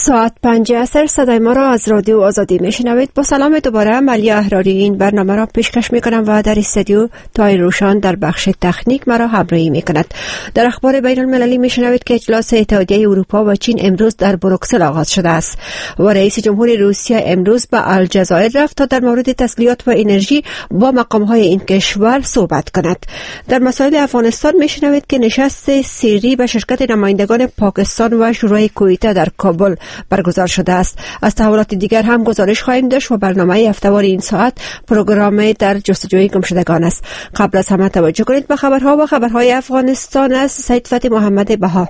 ساعت 5 عصر صدای ما را از رادیو آزادی میشنوید. با سلام دوباره ملی احراری این برنامه را پیشکش میکنم و در استودیو تای روشان در بخش تکنیک مرا همراهی میکند. در اخبار بین المللی میشنوید که اجلاس اتحادیه اروپا و چین امروز در بروکسل آغاز شده است و رئیس جمهور روسیه امروز به الجزایر رفت تا در مورد تسلیحات و انرژی با مقامهای این کشور صحبت کند. در مسائل افغانستان میشنوید که نشست سری به شرکت نمایندگان پاکستان و شورای کویته در کابل برگزار شده است. از تحولات دیگر هم گزارش خواهیم داشت و برنامه هفته‌وار این ساعت پروگرام در جستجوی گمشدگان است. قبل از همه توجه کنید به خبرها و خبرهای افغانستان از سید فتح محمد بها.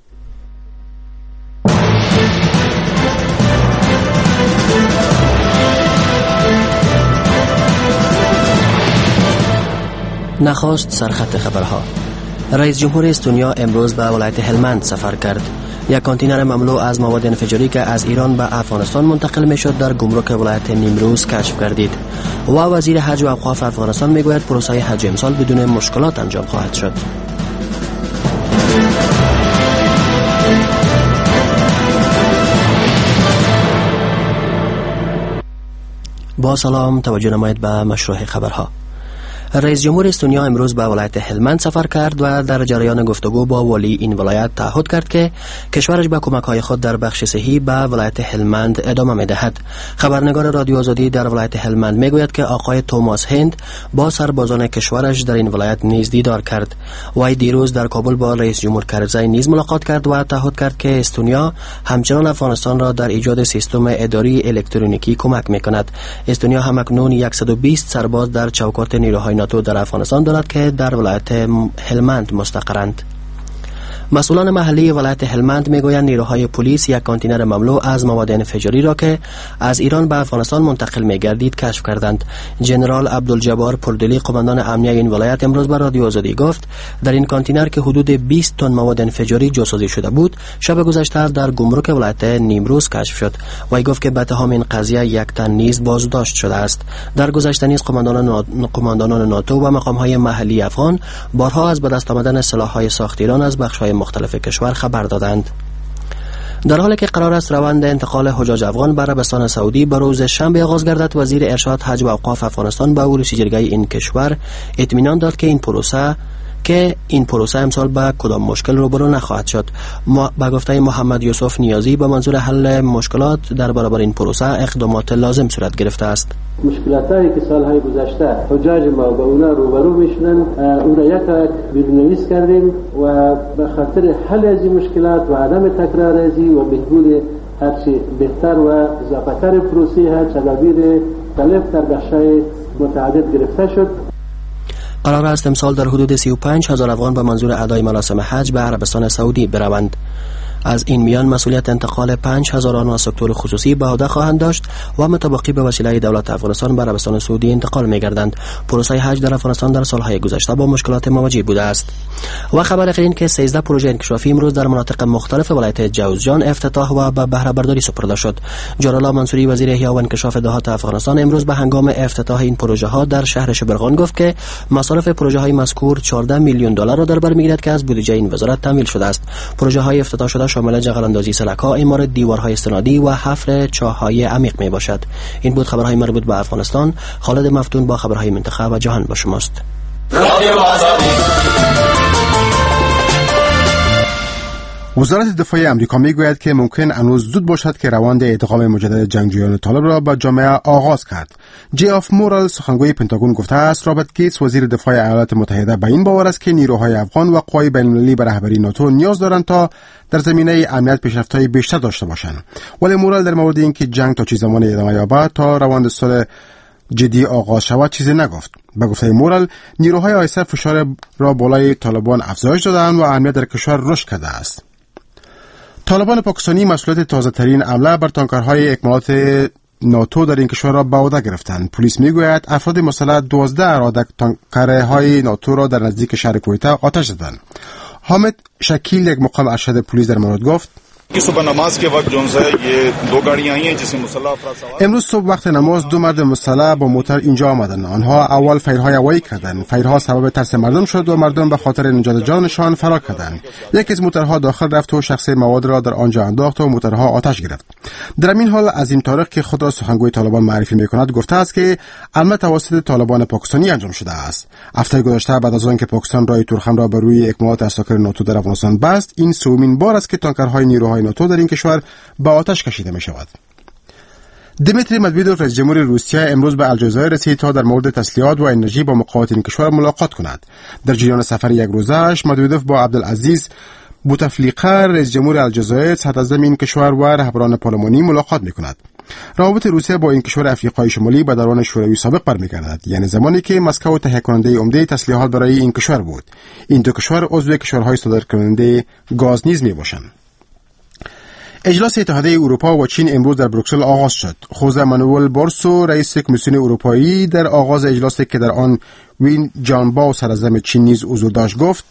نخست سرخط خبرها. رئیس جمهور استونیا امروز به ولایت هلمند سفر کرد. یک کانتینر مملو از مواد انفجاری که از ایران به افغانستان منتقل میشد در گمرک ولایت نیمروز کشف گردید و وزیر حج و اوقاف افغانستان میگوید پروسه حج امسال بدون مشکلات انجام خواهد شد. با سلام، توجه نمایید به مشروع خبرها. رئیس جمهور استونیا امروز به ولایت هلمند سفر کرد و در جریان گفتگو با والی این ولایت تعهد کرد که کشورش به کمک‌های خود در بخش صحی به ولایت هلمند ادامه می‌دهد. خبرنگار رادیو آزادی در ولایت هلمند میگوید که آقای توماس هند با سربازان کشورش در این ولایت نیز دیدار کرد. وی دیروز در کابل با رئیس جمهور کرزی نیز ملاقات کرد و تعهد کرد که استونیا همچنان افغانستان را در ایجاد سیستم اداری الکترونیکی کمک می‌کند. استونیا همکنون 120 سرباز در چوکات نیروهای ناتو در افغانستان دارد که در ولایت هلمند مستقرند. مسئولان محلی ولایت هلمند میگویند نیروهای پلیس یک کانتینر مملو از مواد انفجاری را که از ایران به افغانستان منتقل میگردید کشف کردند. جنرال عبدالجبار پردلی قماندان امنیه این ولایت امروز به رادیو آزادی گفت در این کانتینر که حدود 20 تن مواد انفجاری جاسازی شده بود شب گذشته در گمرک ولایت نیمروز کشف شد. وی گفت که به اتهام این قضیه یک تن نیز بازداشت شده است. در گذشته نیز قماندانان ناتو و مقام‌های محلی افغان بارها از به دست آمدن سلاح‌های ساخت ایران از بخش‌های مختلف کشور خبر دادند. در حالی که قرار است روند انتقال حجاج افغان به عربستان سعودی به روز شنبه آغاز گردد، وزیر ارشاد حج و اوقاف افغانستان به ورودی جرگه این کشور اطمینان داد که این پروسه امسال با کدام مشکل روبرو نخواهد شد. با گفته محمد یوسف نیازی به منظور حل مشکلات در برابر این پروسه اقدامات لازم صورت گرفته است. مشکلاتی که سالهای گذشته حجاج ما با اونا روبرو میشدن اون را یک بیرونویس کردیم و به خاطر حل از این مشکلات و عدم تکرار ازی و بهبود هرچی بهتر و اضافتر پروسه هر تدابیر مختلف در بخش‌های متعدد گرفته شد. قرار است امسال در حدود 35,000 افغان به منظور ادای مراسم حج به عربستان سعودی بروند. از این میان مسئولیت انتقال 5,000 آن سکتور خصوصی به عهده خواهند داشت و متبقی به وسیله دولت افغانستان به عربستان سعودی انتقال می‌گردند. پروسه حج در افغانستان در سالهای گذشته با مشکلات مواجه بوده است. و خبر آخر این که 13 پروژه انکشافی امروز در مناطق مختلف ولایت جوزجان افتتاح و به بهره برداری سپرده شد. جلال منصوری وزیر احیا و انکشاف دهات افغانستان امروز به هنگام افتتاح این پروژه ها در شهر شبرغان گفت که مصارف پروژه های مذکور 14 میلیون دلار را در بر میگیرد که از بودجه این وزارت تامین شده است. پروژه های افتتاح شده شامل جغلاندازی سلک‌ها، اعمار دیوارهای استنادی و حفر چاه‌های عمیق می باشد. این بود خبرهای مربوط به افغانستان. خالد مفتون با خبرهای منطقه و جهان با شماست. وزارت دفاع امریکا میگوید که ممکن هنوز زود باشد که روند ادغام مجدد جنگجویان طالب را به جامعه آغاز کرد. جف مورال سخنگوی پنتاگون گفته است رابرت گیتس وزیر دفاع ایالات متحده به این باور است که نیروهای افغان و قوای بین‌المللی به رهبری ناتو نیاز دارند تا در زمینه امنیت پیشرفت‌های بیشتر داشته باشند. ولی مورال در مورد اینکه جنگ تا چه زمان ادامه یابد تا روند صلح جدی آغاز شود چیزی نگفت. به گفته مورال نیروهای آیسر فشار را بالای طالبان افزایش دادند و امنیت در کشور رشد کرده است. طالبان پاکستانی مسئولیت تازه‌ترین حمله بر تانکرهای اکمالات ناتو در این کشور را به عهده گرفتند. پلیس میگوید افراد مسلح 12 اراده تانکرهای ناتو را در نزدیک شهر کویته آتش زدند. حامد شکیل یک مقام ارشد پلیس در مورد گفت امروز صبح وقت نماز دو مرد مسلح با موتر اینجا آمدند. آنها اول فیرهای هوایی کردند. فیرها سبب ترس مردم شد و مردم به خاطر نجات جانشان فرار کردند. یکی از موترها داخل رفت و شخص مواد را در آنجا انداخت و موترها آتش گرفت. در این حال عظیم طارق که خود را سخنگوی طالبان معرفی می‌کند گفته است که حمله توسط طالبان پاکستانی انجام شده است. هفته گذشته بعد از آنکه پاکستان راه تورخم را بر روی اکمالات اساکر ناتو در افغانستان بست، این سومین بار است که تانکرهای نیروهای ناتو در این کشور به آتش کشیده می‌شود. دمیتری مدویدوف رئیس جمهور روسیه امروز به الجزایر رسید تا در مورد تسلیحات و انرژی با مقامات این کشور ملاقات کند. در جریان سفر یک روزه‌اش مدویدوف با عبدالعزیز بوتفلیقه رئیس جمهور الجزایر صدراعظم این کشور و رهبران پارلمانی ملاقات می‌کند. روابط روسیه با این کشور افریقای شمالی به دوران شوروی سابق برمیگردد، یعنی زمانی که مسکو تهیه کننده عمده تسلیحات برای این کشور بود. این دو کشور عضو کشورهای صادرکننده گاز نیز میباشند. اجلاس اتحادیه اروپا و چین امروز در بروکسل آغاز شد. خوزه مانوئل بارسو رئیس کمیسیون اروپایی در آغاز اجلاسی که در آن وین جانباو صدراعظم چین نیز حضور داشت گفت: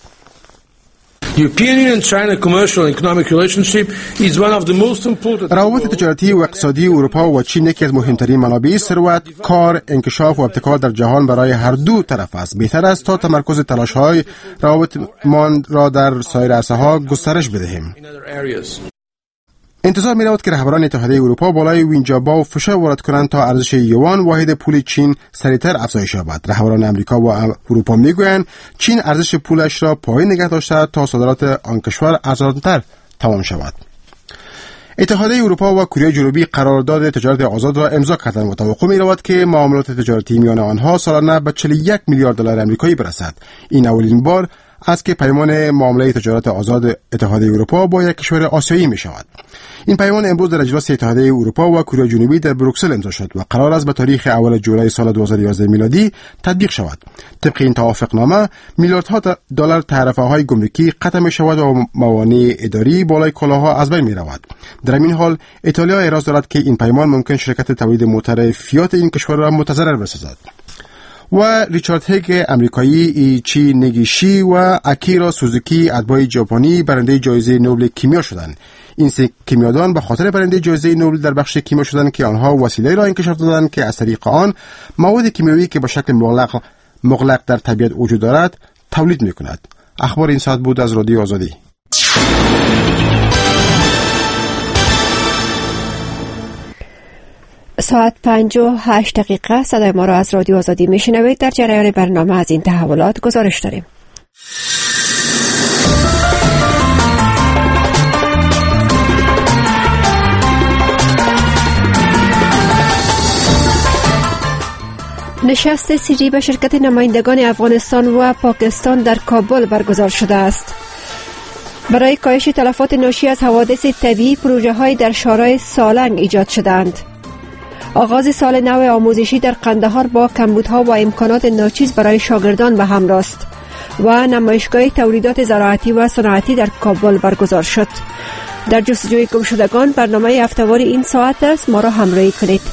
روابط تجارتی و اقتصادی اروپا و چین یکی از مهمترین منابع ثروت، کار، انکشاف و ابتکار در جهان برای هر دو طرف است. بهتر است تا تمرکز تلاش‌های روابطمان را در سایر عرصه‌ها گسترش بدهیم. انتظار می رود که رهبران اتحادیه اروپا بالای وینجاباو فشار وارد کنند تا ارزش یوان واحد پول چین سریعتر افزایش یابد. رهبران امریکا و اروپا میگویند چین ارزش پولش را پایین نگه داشته تا صادرات آن کشور ارزان‌تر تمام شود. اتحادیه اروپا و کره جنوبی قرارداد تجارت آزاد را امضا کردند و توقع می رود که معاملات تجارتی میان آنها سالانه به 41 میلیارد دلار آمریکایی برسد. این اولین بار است که پیمان معامله تجارت آزاد اتحادیه اروپا با یک کشور آسیایی می شود. این پیمان امروز در اجلاس اتحادیه اروپا و کره جنوبی در بروکسل امضا شد و قرار است به تاریخ اول جولای سال 2011 میلادی تطبیق شود. طبق این توافقنامه میلیاردها دلار تعرفه‌های گمرکی قطع می شود و موانع اداری بالای کالاها از بین می رود. در این حال ایتالیا اعتراض دارد که این پیمان ممکن شرکت تولید موتر فیات این کشور را متضرر بسازد. و ریچارد هگ امریکایی، ایچی نگیشی و اکیرا سوزوکی اتباع ژاپنی برنده جایزه نوبل کیمیا شدند. این سه کیمیادان به خاطر برنده جایزه نوبل در بخش کیمیا شدند که آنها وسیله را انکشاف دادند که از طریق آن مواد کیمیایی که به شکل مغلق در طبیعت وجود دارد تولید می‌کند. اخبار این ساعت بود از رادیو آزادی. ساعت 5:08 صدای ما را از رادیو آزادی میشنوید. در جریان برنامه از این تحولات گزارش داریم. نشست سری به شرکت نمایندگان افغانستان و پاکستان در کابل برگزار شده است. برای کاهش تلفات ناشی از حوادث طبیعی پروژه‌های در شورای سالنگ ایجاد شدند. آغاز سال نو آموزشی در قندهار با کمبودها و امکانات ناچیز برای شاگردان به همراه است و نمایشگاه تولیدات زراعتی و صنعتی در کابل برگزار شد. در جستجوی گمشدگان برنامه هفته‌واری این ساعت است. ما را همراهی کنید.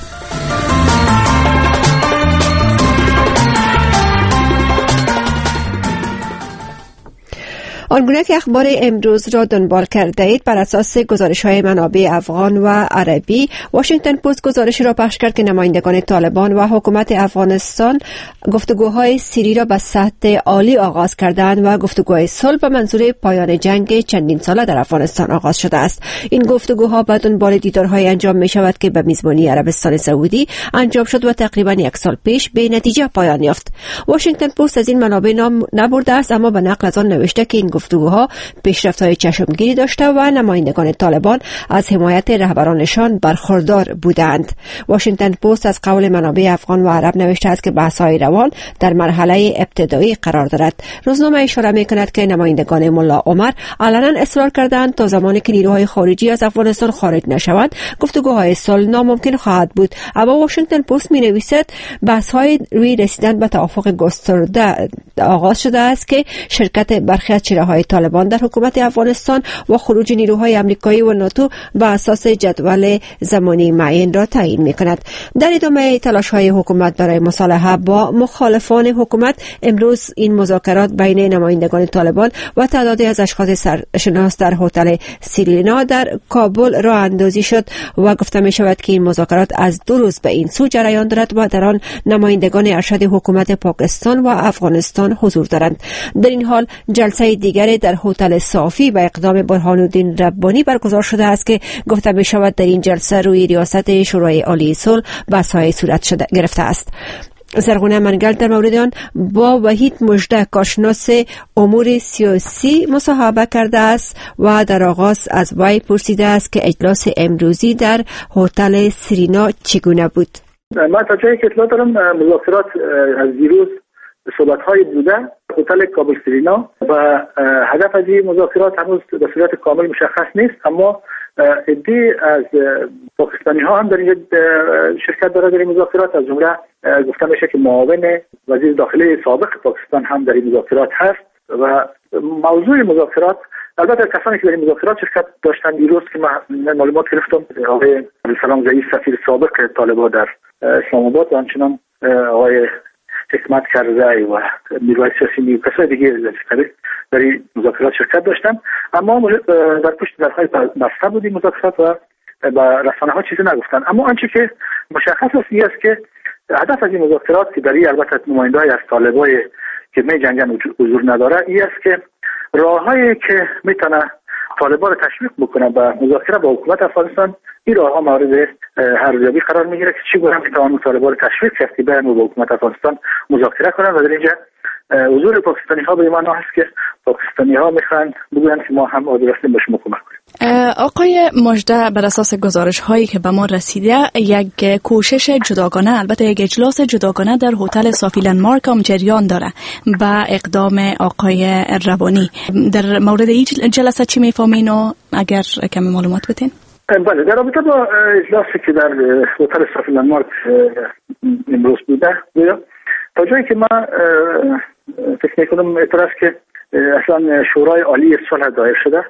آنگونه که اخبار امروز را دنبال کرده اید، بر اساس گزارش‌های منابع افغان و عربی، واشنگتن پست گزارشی را پخش کرد که نمایندگان طالبان و حکومت افغانستان گفتگوهای سری را به سطح عالی آغاز کردند و گفتگوهای صلح به منظور پایان جنگ چندین ساله در افغانستان آغاز شده است. این گفتگوها به دنبال دیدارهای انجام می شود که به میزبانی عربستان سعودی انجام شد و تقریبا یک سال پیش به نتیجه پایان یافت. واشنگتن پست از این منابع نام نبرده است، اما به نقل از آن نوشته که این گفتگوها پیشرفت‌های چشمگیری داشته و نمایندگان طالبان از حمایت رهبرانشان برخوردار بودند. واشنگتن پست از قول منابع افغان و عرب نوشته است که بحث‌های روان در مرحله ابتدایی قرار دارد. روزنامه اشاره می‌کند که نمایندگان ملا عمر علنا اصرار کردند تا زمانی که نیروهای خارجی از افغانستان خارج نشوند گفتگوهای صلح ناممکن خواهد بود. اما واشنگتن پست می‌نویسد بحث‌های روی رسیدن به توافق گسترده آغاز شده است که شرکت برخی از چهره‌های های طالبان در حکومت افغانستان و خروج نیروهای امریکایی و ناتو به اساس جدول زمانی معین را تعیین می‌کند. در ادامه تلاش‌های حکومت برای مصالحه با مخالفان حکومت، امروز این مذاکرات بین نمایندگان طالبان و تعدادی از اشخاص سرشناس در هتل سرینا در کابل راه اندازی شد و گفته می شود که این مذاکرات از 2 روز به این سو جریان دارد و در آن نمایندگان ارشد حکومت پاکستان و افغانستان حضور دارند. در این حال جلسه دیگری در هتل صافی به اقدام برهانالدین ربانی برگزار شده است که گفته می شود در این جلسه روی ریاست شورای عالی صلح بحث‌های صورت گرفته است. زرغونه منگل در مورد آن با وحید مژده کارشناس امور سیاسی مصاحبه کرده است و در آغاز از وی پرسیده است که اجلاس امروزی در هتل سرینا چگونه بود. من تا جایی که اطلاع دارم مذاکرات از دیروز صحبت‌های بوده هتل کابل سرینا و هدف از این مذاکرات هنوز به صورت کامل مشخص نیست، اما عده‌ای از پاکستانی ها هم در این شرکت داره در این مذاکرات. از جمله گفته میشه که معاون وزیر داخلی سابق پاکستان هم در این مذاکرات هست و موضوع مذاکرات البته کسانی که در این مذاکرات شرکت داشتن دیروز که من معلومات گرفتم آقای عبدالسلام زئی سفیر سابق طالبان در اسلام آباد و همچنین آقای حکمت کرزی و نیروهای سیاسی و کسای دیگه در این مذاکرات شرکت داشتن، اما در پشت درهای بسته بود این مذاکرات و با رسانه ها چیزی نگفتن. اما آنچه که مشخص است این است که هدف از این مذاکرات که در این البته نماینده‌های از طالبان که می جنگن حضور نداره این است که راههایی که میتونه طالبان رو تشویق بکنه به مذاکره با حکومت افغانستان، این راهها مورد ارزیابی قرار میگیره که چگونه میتوان طالبان رو تشویق کرد که بیان با حکومت افغانستان مذاکره کنن و در اینجا حضور پاکستانی ها به این معنی است که پاکستانی ها میخوان بگویند که ما هم حاضر هستیم به شما کمک کنیم. آقای مژده، بر اساس گزارش هایی که به ما رسیده یک کوشش جداگانه، البته یک اجلاس جداگانه در هتل صافی لندمارک هم جریان داره با اقدام آقای ربانی. در مورد این جلسه چی میفهمین و اگر کمی معلومات بدین؟ بله، در رابطه با اجلاسی که در هتل صافی لندمارک امروز بوده، تا جایی که من فکر میکنم اعتراض که اصلا شورای عالی صلح دایر شده،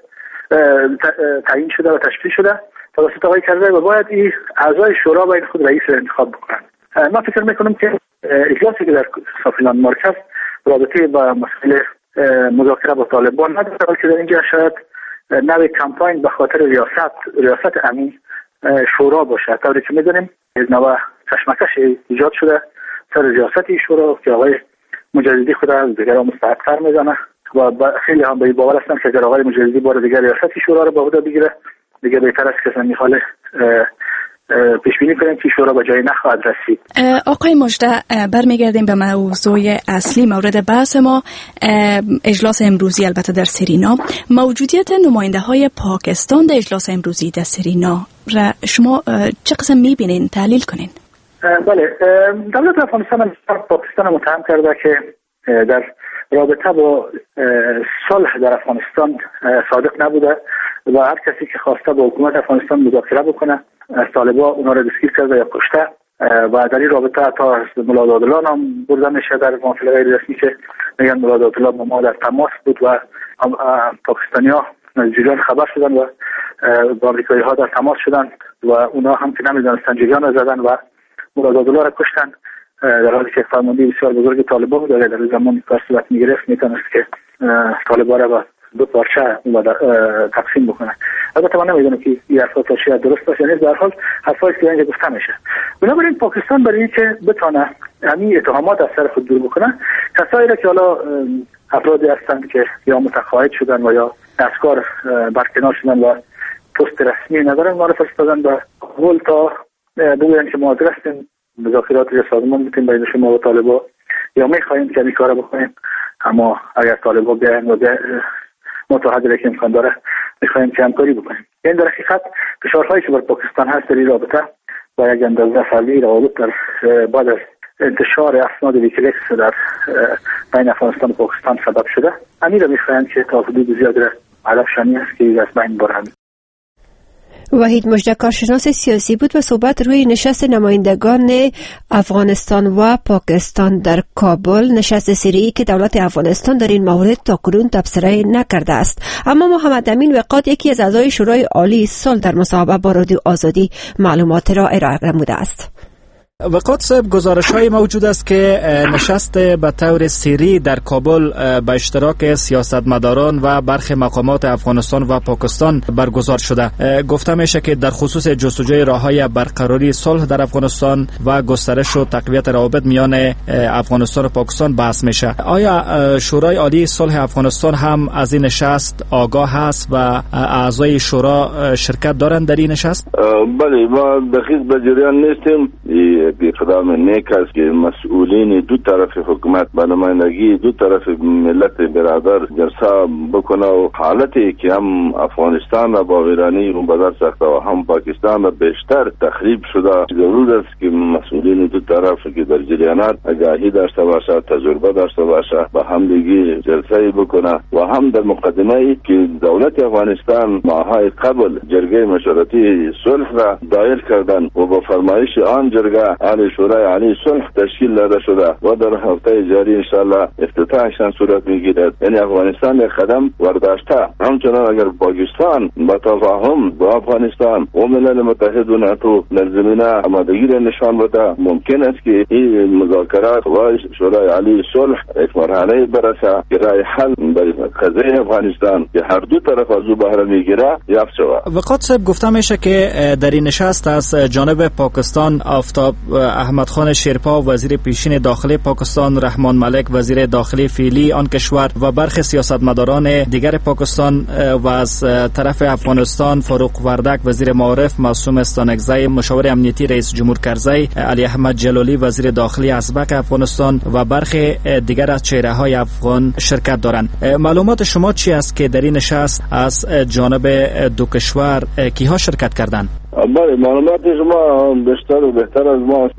تعیین شده و تشکیل شده توسط آقای کرزی و باید این اعضای شورا باید خود رئیس را انتخاب بکنن. من فکر میکنم که اجلاسی که در صافی لندمارک است رابطه با مسئله مذاکره با طالبان نداره، بلکه در اینجا شاید نوع کمپاین به خاطر ریاست امین شورا باشه. طوری که میدونیم نوع کشمکش ایجاد شده سر ریاست شورا که آقای مجددی خود از دیگر مستحق‌تر میزنه و خیلی هم به باور هستن که اگر آقای مجددی بار دیگر ریاست شورا رو به عهده بگیره دیگه بهتر است که زمین حال پیش بینی کنیم که شورا به جایی نخواهد رسید. آقای مژده، برمیگردیم به موضوع اصلی مورد بحث ما، اجلاس امروزی البته در سرینا. موجودیت نماینده های پاکستان در اجلاس امروزی در سرینا را شما چه قسم میبینین؟ تحلیل کنین. بله، دولت افغانستان پاکستان متهم کرده که در رابطه با صلح در افغانستان صادق نبوده و هر کسی که خواسته با حکومت افغانستان مذاکره بکنه از طالبان اونا را دستگیر کرده یا کشته و در این رابطه تا از ملا دادالان هم برده میشه در محافل غیر رسمی که میگن ملا دادالان با ما در تماس بود و پاکستانی ها از جریان خبر شدن و با امریکایی ها در تماس شدن و اونا هم که نمیدونستن جریان را زدن و ملا دادالان را کشتن، در حالی که فرمانده بسیار بزرگ طالبان بود. در زمان کار صورت میگرفت میتونست که طالبان را دو پارچه تقسیم بکنه. البته من نمیدونم که این حرفا تا چقدر درست باشه یا نیست، در حال حرفایی که اینجا گفته میشه. بنابراین پاکستان برای اینکه بتونه همین اتهامات از سر خود دور بکنه، کسایی را که حالا افرادی هستند که یا متقاعد شدن و یا از کار برکنار شدن و پست رسمی ندارن معرفی دادن به قول تا بگویند که ما حاضر هستیم مذاکرات یا سازمان بکنیم بین شما و طالبان یا میخواهیم که این کار بکنیم، اما اگر طالبان بیاین و ما تا حدی که امکان داره میخواهیم که همکاری بکنیم. این در حقیقت فشارهایی که بر پاکستان هست در این رابطه و یک اندازه فعلی روابط در بعد از انتشار اسناد ویکیلیکس در بین افغانستان و پاکستان سبب شده، همین را میخواهیم که تا حدود زیادی هدفشان است که از بین برند. وحید مژده کارشناس سیاسی بود و صحبت روی نشست نمایندگان افغانستان و پاکستان در کابل، نشست سری که دولت افغانستان در این مورد تاکنون تبصره نکرده است. اما محمد امین وقات، یکی از اعضای شورای عالی صلح، در مصاحبه با رادیو آزادی معلومات را ارائه نموده است. وقات صاحب، گزارش‌های موجود است که نشست به طور سری در کابل به اشتراک سیاستمداران و برخی مقامات افغانستان و پاکستان برگزار شده. گفته میشه که در خصوص جستجوی راه‌های برقراری صلح در افغانستان و گسترش و تقویت روابط میان افغانستان و پاکستان بحث میشه. آیا شورای عالی صلح افغانستان هم از این نشست آگاه است و اعضای شورا شرکت دارند در این نشست؟ بله، ما دقیق به جریان نیستیم. اقدام نیک است که مسئولین دو طرف حکومت به نمایندگی دو طرف ملت برادر جلسه بکنه و حالتی که هم افغانستان را با ویرانی رو بدر ساخته و هم پاکستان را بیشتر تخریب شده، ضرور است که مسئولین دو طرف که در جریانات آگاهی داشته باشه، تجربه داشته باشه، با هم دیگه جلسه بکنه و هم در مقدمه که دولت افغانستان ماهای قبل جرگه مشورتی صلح را دایر کردن و با فرمایش آن جرگه عالی شورای عالی صلح تشکیل داده شده و در هفته جاری انشاءالله افتتاحشان صورت میگیرد. یعنی افغانستان یک قدم ورداشته. همچنان اگر پاکستان با تفاهم با افغانستان و ملل متحد و ناتو در زمینه آمادگی را نشان بده، ممکن است که این مذاکرات و شورای عالی صلح یک مرحله برسه که راه حل برای قضیه افغانستان که هر دو طرف از او بهره میگیره یافت شود. وقات صاحب، گفته میشه که در این نشست از جانب پاکستان آفتاب احمد خان شیرپا وزیر پیشین داخلی پاکستان، رحمان ملک وزیر داخلی فعلی آن کشور و برخی سیاستمداران دیگر پاکستان و از طرف افغانستان فاروق وردک وزیر معارف، معصوم استانکزی مشاور امنیتی رئیس جمهور کرزی، علی احمد جلالی وزیر داخلی ازبک افغانستان و برخی دیگر از چهره‌های افغان شرکت دارند. معلومات شما چی است که در این نشست از جانب دو کشور کیها شرکت کردند؟ بله، معلومات شما بیشتر و بهتر از ما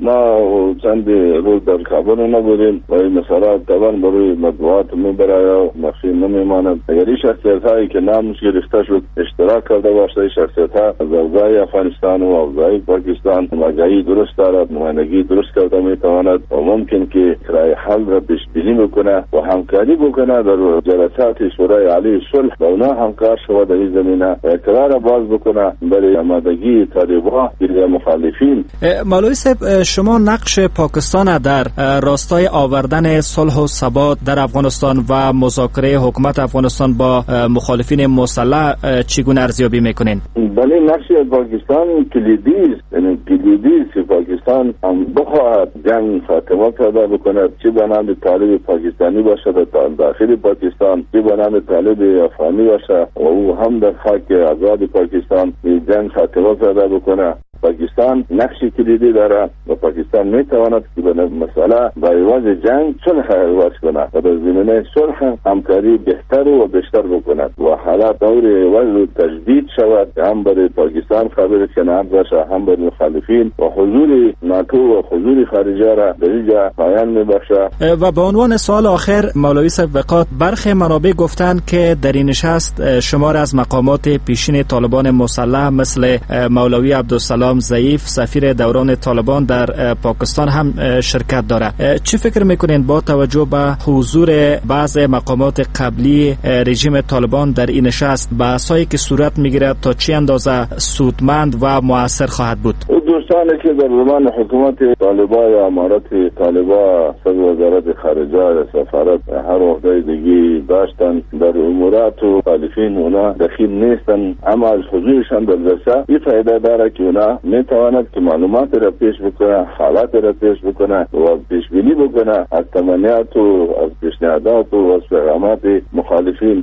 چند روز در کابل نبودیم و این مسئله طبعا برای مطبوعات میبره و مخفی نمیماند. اگر این شخصیت هایی که نامش گرفته شد اشتراک کرده باشه، شخصیت ها از اوضاع افغانستان و اوضاع پاکستان آگاهی درست دارد، نمایندگی درست کرده میتواند و ممکن که راه حل را پیش بینی بکنه و همکاری بکنه در جلسات شورای عالی صلح با اونا همکار شود در این زمینه و اقرار باز بکنه برای آمادگی طالبان یا مخالفین. مولوی صاحب، شما نقش پاکستان در راستای آوردن صلح و ثبات در افغانستان و مذاکره حکومت افغانستان با مخالفین مسلح چگونه ارزیابی میکنین؟ بله، نقش پاکستان کلیدی است. یعنی کلیدی است که پاکستان هم بخواهد جنگ خاتمه پیدا بکند، چه به نام طالب پاکستانی باشد در داخل پاکستان، چه به نام طالب افغانی باشد و او هم در خاک آزاد پاکستان جنگ خاتمه پیدا بکنه. پاکستان نقش کلیدی دارد و پاکستان میتواند که به مسئله با عوض جنگ صلح عوض کند و در زمینه صلح همکاری بهتر و بیشتر بکند و حالات دور عوض تجدید شود، هم برای پاکستان خبر کنار باشه، هم برای مخالفین و حضور ناتو و حضور خارجه را در اینجا پایان میبخشه. و به عنوان سوال آخر، مولوی صاحب وقات، برخی منابع گفتند که در این نشست شمار از مقامات پیشین طالبان مسلح مثل مولوی عبدالسلام ضعیف سفیر دوران طالبان در پاکستان هم شرکت داره. چی فکر میکنین با توجه به حضور بعض مقامات قبلی رژیم طالبان در این نشست، بحثایی که صورت میگیره تا چه اندازه سودمند و مؤثر خواهد بود؟ دوستانی که در زمان حکومت طالبان یا امارات طالبان صد وزارت خارجه سفارت هر عهده دیگه داشتن، در امورات و مخالفین اونا دخیل نیستن، اما از حضورشان در جلسه این فایده داره که اونا میتواند که معلومات را پیش بکنه، حالات را پیش بکنه و پیش بینی بکنه از تمنیات و از پیشنهادات و از پیغامات مخالفین.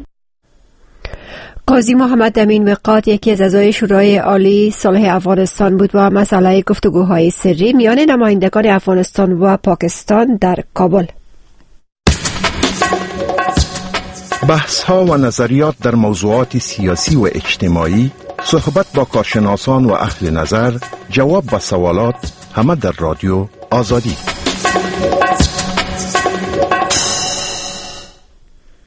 قاضی محمد امین وقات، یکی از اعضای شورای عالی صلح افغانستان بود و مسئله گفتگوهای سری میان نمایندگان افغانستان و پاکستان در کابل. بحث‌ها و نظریات در موضوعات سیاسی و اجتماعی، صحبت با کارشناسان و اهل نظر، جواب به سوالات، همه در رادیو آزادی.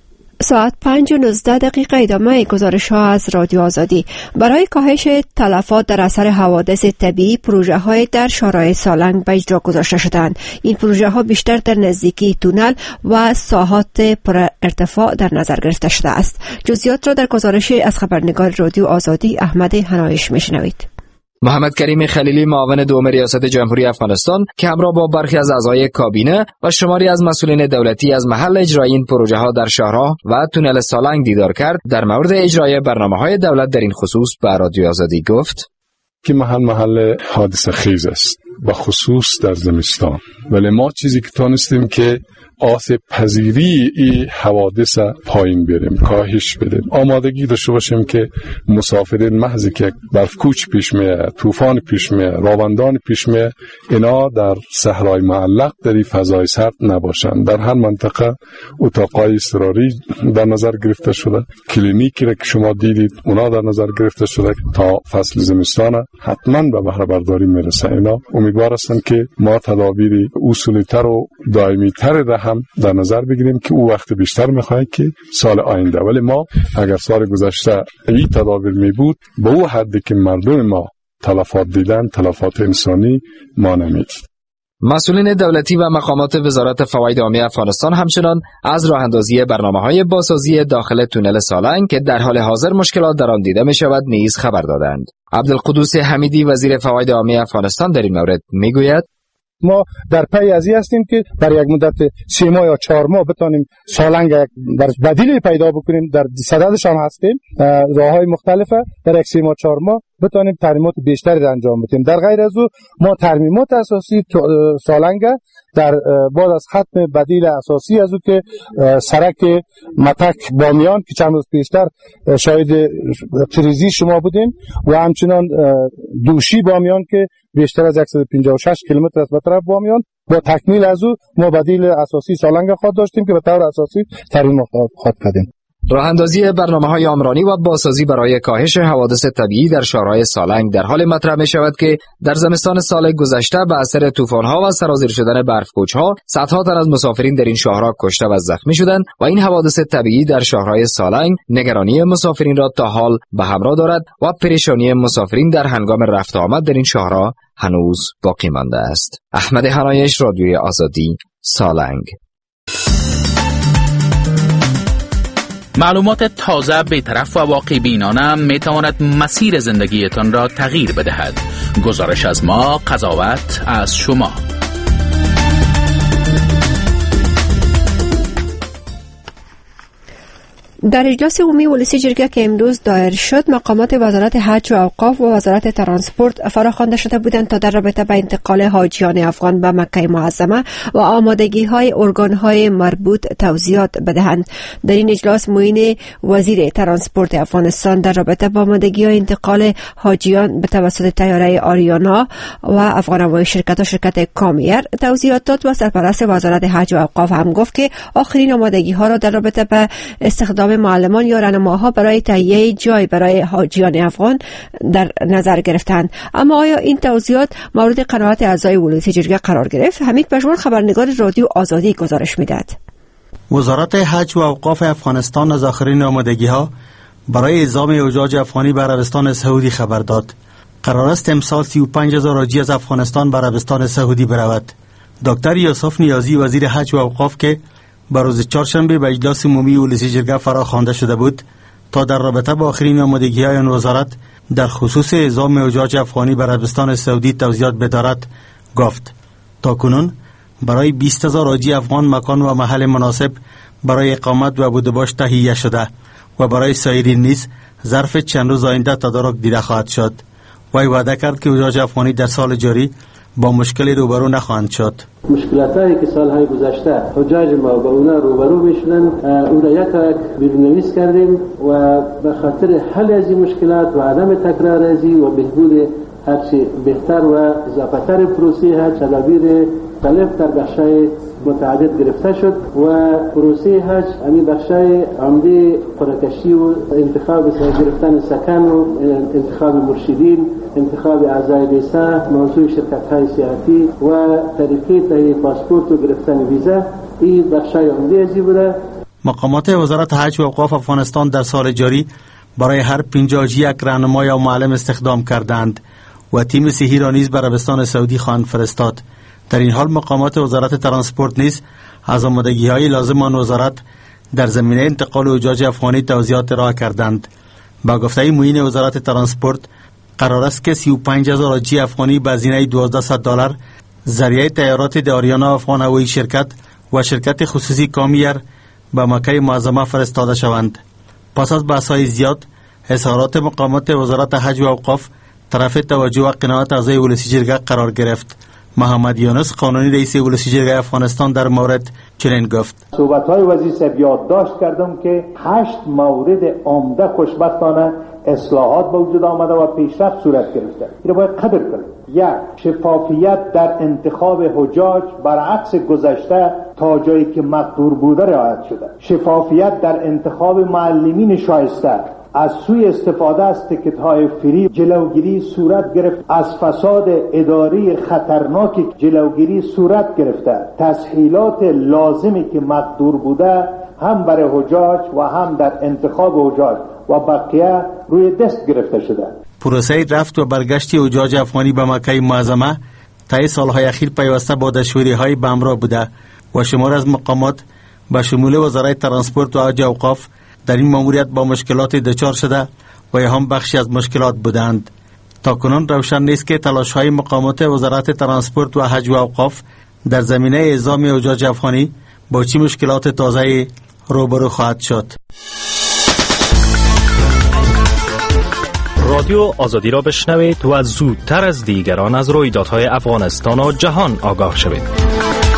ساعت 5:19 ادامه گزارش ها از رادیو آزادی. برای کاهش تلفات در اثر حوادث طبیعی پروژه های در شورای سالنگ به اجرا گذاشته شدند. این پروژه ها بیشتر در نزدیکی تونل و ساحات پر ارتفاع در نظر گرفته شده است. جزئیات را در گزارش از خبرنگار رادیو آزادی احمد هنایش میشنوید. محمد کریم خلیلی معاون دوم ریاست جمهوری افغانستان که همراه با برخی از اعضای کابینه و شماری از مسئولین دولتی از محل اجرای این پروژه ها در شهرها و تونل سالنگ دیدار کرد، در مورد اجرای برنامه‌های دولت در این خصوص به رادیو آزادی گفت که محل حادثه خیز است، به خصوص در زمستان، ولی ما چیزی که تانستیم که آسیب پذیری ای حوادث پایین بریم، کاهش بدیم، آمادگی داشته باشیم که مسافرین محضی که برف کوچ پیش میاد، طوفان پیش میاد، راوندان پیش میاد، اینا در صحرای معلق در فضای سرد نباشند. در هر منطقه اتاقای اضطراری در نظر گرفته شده، کلینیکی را که شما دیدید اونا در نظر گرفته شده تا فصل زمستان حتما به بهره برداری میرسه. اینا امیدوار هستند که ما تدابیر اصولی تر و دائمی تر هم در نظر بگیریم که او وقت بیشتر میخواد که سال آینده، ولی ما اگر سال گذشته این تدابیر می بود به او حدی که مردم ما تلفات دیدن، تلفات انسانی ما نمیدید. مسئولین دولتی و مقامات وزارت فواید عامه افغانستان همچنان از راه اندازی برنامه‌های بازسازی داخل تونل سالنگ که در حال حاضر مشکلات در آن دیده می‌شود نیز خبر دادند. عبدالقدوس حمیدی وزیر فواید عامه افغانستان در این مورد میگوید ما در پی ازی هستیم که در یک مدت 3 ماه یا 4 ماه بتانیم سالنگ بدیلی پیدا بکنیم. در صددش هم هستیم، راههای مختلفه، در یک 3 ماه 4 ماه بتانیم ترمیمات بیشتری را انجام بدیم. در غیر از او ما ترمیمات اساسی سالنگ در بعد از ختم بدیل اساسی از او که سرک متک بامیان که چند روز پیشتر شاهد تریزی شما بودیم و همچنان دوشی بامیان که بیشتر از 156 کیلومتر از طرف بامیان، با تکمیل از او ما بدیل اساسی سالنگ خود داشتیم که به طور اساسی ترمیم خود کردیم. راه اندازی برنامه‌های عمرانی و بازسازی برای کاهش حوادث طبیعی در شهرهای سالنگ در حال مطرح می‌شود که در زمستان سال گذشته به اثر طوفان‌ها و سرازیر شدن برف‌کوچ‌ها صدها تن از مسافرین در این شهرها کشته و زخمی شدند و این حوادث طبیعی در شهرهای سالنگ نگرانی مسافرین را تا حال به همراه دارد و پریشانی مسافرین در هنگام رفت آمد در این شهرها هنوز باقی مانده است. احمد هنایش، رادیوی آزادی، سالنگ. معلومات تازه، بی‌طرف و واقع بینانه می تواند مسیر زندگیتان را تغییر بدهد. گزارش از ما، قضاوت از شما. در اجلاس عمومی ولسی جرگه که امروز دایر شد، مقامات وزارت حج و اوقاف و وزارت ترانسپورت فراخوانده شده بودند تا در رابطه با انتقال حاجیان افغان به مکه معظمه و آمادگی های ارگان های مربوط توضیحات بدهند. در این اجلاس معین وزیر ترانسپورت افغانستان در رابطه با آمادگی های انتقال حاجیان به توسط طیاره آریانا و افغان‌هوایی شرکت کامیر توضیحات داد و سرپرست وزارت حج و اوقاف هم گفت که آخرین آمادگی ها را در رابطه با استخدام معلمان یا راهنماها برای تهیه جای برای حاجیان افغان در نظر گرفتند. اما آیا این توضیحات مورد قناعت اعضای ولایت جرگه قرار گرفت؟ حمید پژمان، خبرنگار رادیو آزادی، گزارش میداد. وزارت حج و اوقاف افغانستان از آخرین آمادگی‌ها برای اعزام حجاج افغانی به عربستان سعودی خبر داد. قرار است امسال 35,000 حاجی از افغانستان به عربستان سعودی برود. دکتر یوسف نیازی وزیر حج و اوقاف که بر روز چهارشنبه به اجلاس عمومی ولسی جرگه فراخوانده شده بود تا در رابطه با آخرین آمادگی‌های آن وزارت در خصوص اعزام حجاج افغانی به عربستان سعودی توضیحات بدارد، گفت تاکنون برای 20,000 حاجی افغان مکان و محل مناسب برای اقامت و بودباش تهیه شده و برای سایرین نیز ظرف چند روز آینده تدارک دیده خواهد شد. وی وعده کرد که حجاج افغانی در سال جاری با مشکلی روبرو نخواهند شد. مشکلاتایی که سالهای گذشته حجاج ما با اونا روبرو میشدن، اون را یک بیرونویس کردیم و به خاطر حل از این مشکلات و عدم تکرار ازی و بهبود هرچی بهتر و اضافتر پروسه حج تدابیر مختلف در بخشای متعدد گرفته شد و پروسه حج همین بخشای عمده قرعه‌کشی و انتخاب گرفتن سکن و انتخاب مرشدین، انتخاب اعضای بیسه، موضوع شرکت‌های سیاحتی و طریقه تهیه پاسپورت و گرفتن ویزا، این بخشای عمده ازی بوده. مقامات وزارت حج و اوقاف افغانستان در سال جاری برای هر 50 یک راهنما یا معلم استخدام کردند و تیم صحی را نیز به عربستان سعودی خواهند فرستاد. در این حال مقامات وزارت ترانسپورت نیز از آمادگی‌های لازم آن وزارت در زمینه انتقال حجاج افغانی توضیحات ارائه کردند. با گفته معین وزارت ترانسپورت قرار است که 35,000 حاجی افغانی به هزینه $1,200 ذریعه تیارات داریانا افغان هوایی شرکت و شرکت خصوصی کامیر به مکه معظمه فرستاده شوند. پس از بحث‌های زیاد، اظهارات مقامات وزارت حج و اوقاف طرف توجه و قناعت اعضای ولسی جرگه قرار گرفت. محمد یونس قانونی رئیس ولسی جرگه افغانستان در مورد چنین گفت: صحبت‌های وزیر صاحب یادداشت کردم که 8 مورد عمده خوشبختانه اصلاحات به وجود آمده و پیشرفت صورت گرفته. اینو باید قدر کنیم. 1. شفافیت در انتخاب حجاج برعکس گذشته تا جایی که مقدور بوده رعایت شده. شفافیت در انتخاب معلمین شایسته. از سوی استفاده از تیکت‌های فری جلوگیری صورت گرفت. از فساد اداری خطرناکی جلوگیری صورت گرفته. تسهیلات لازمی که مقدور بوده هم برای حجاج و هم در انتخاب حجاج و بقیه روی دست گرفته شده. پروسه رفت و برگشت حجاج افغانی به مکه معظمه طی سالهای اخیر پیوسته با دشواری‌های به همراه بوده و شمار از مقامات به شمول وزارت ترانسپورت و حج اوقاف در این ماموریت با مشکلات دچار شده و هم بخشی از مشکلات بودند. تاکنون روشن نیست که تلاش‌های مقامات وزارت ترانسپورت و حج و اوقاف در زمینه اعزام حجاج افغانی با چه مشکلات تازه روبرو خواهد شد. رادیو آزادی را بشنوید و زودتر از دیگران از رویدادهای افغانستان و جهان آگاه شوید.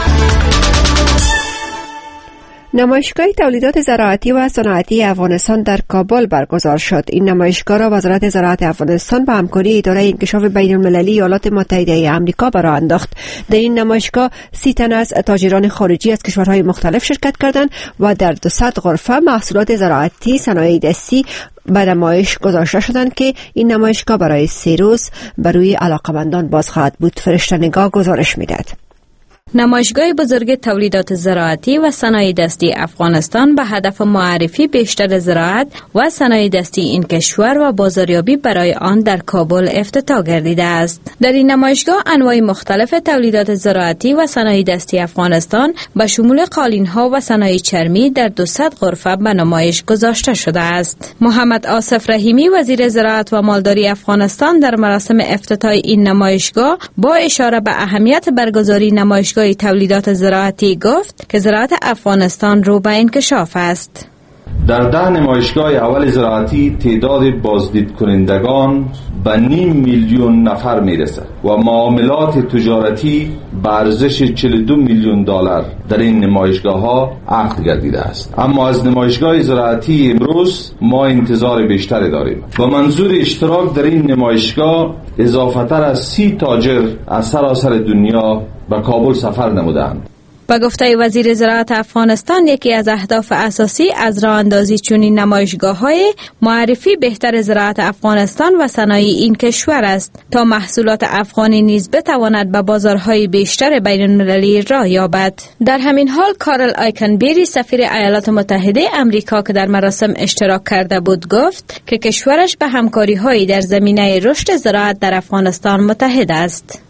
نمایشگاه تولیدات زراعتی و صنعتی افغانستان در کابل برگزار شد. این نمایشگاه را وزارت زراعت افغانستان به همکاری اداره انکشاف بین المللی ایالات متحده آمریکا برآ انداخت. در این نمایشگاه 30 تن از تاجران خارجی از کشورهای مختلف شرکت کردند و در 200 غرفه محصولات زراعتی، صنایع دستی به نمایش گذاشته شدند که این نمایشگاه برای 3 روز بر روی علاقمندان باز خواهد بود. فرشته نگاه گزارش می‌دهد. نمایشگاه بزرگ تولیدات زراعتی و صنایع دستی افغانستان به هدف معرفی بیشتر زراعت و صنایع دستی این کشور و بازاریابی برای آن در کابل افتتاح گردیده است. در این نمایشگاه انواع مختلف تولیدات زراعتی و صنایع دستی افغانستان به شمول قالین‌ها و صنایع چرمی در 200 غرفه به نمایش گذاشته شده است. محمد آصف رحیمی وزیر زراعت و مالداری افغانستان در مراسم افتتاح این نمایشگاه با اشاره به اهمیت برگزاری نمایشگاه تولیدات زراعتی گفت که زراعت افغانستان رو به انکشاف است. در 10 نمایشگاه اول زراعتی تعداد بازدید کنندگان به 5 میلیون نفر میرسد و معاملات تجارتی به ارزش $42 میلیون در این نمایشگاه ها عقد گردیده است. اما از نمایشگاه زراعتی امروز ما انتظار بیشتری داریم. با منظور اشتراک در این نمایشگاه اضافتر از 30 تاجر از سراسر دنیا به کابل سفر نمودند. با گفته وزیر زراعت افغانستان یکی از اهداف اساسی از راه اندازی چنین نمایشگاه‌های معرفی بهتر زراعت افغانستان و صنایع این کشور است تا محصولات افغانی نیز بتواند به بازارهای بیشتر بین‌المللی راه یابد. در همین حال کارل آیکنبری سفیر ایالات متحده آمریکا که در مراسم اشتراک کرده بود گفت که کشورش به همکاری‌های در زمینه رشد زراعت در افغانستان متحد است.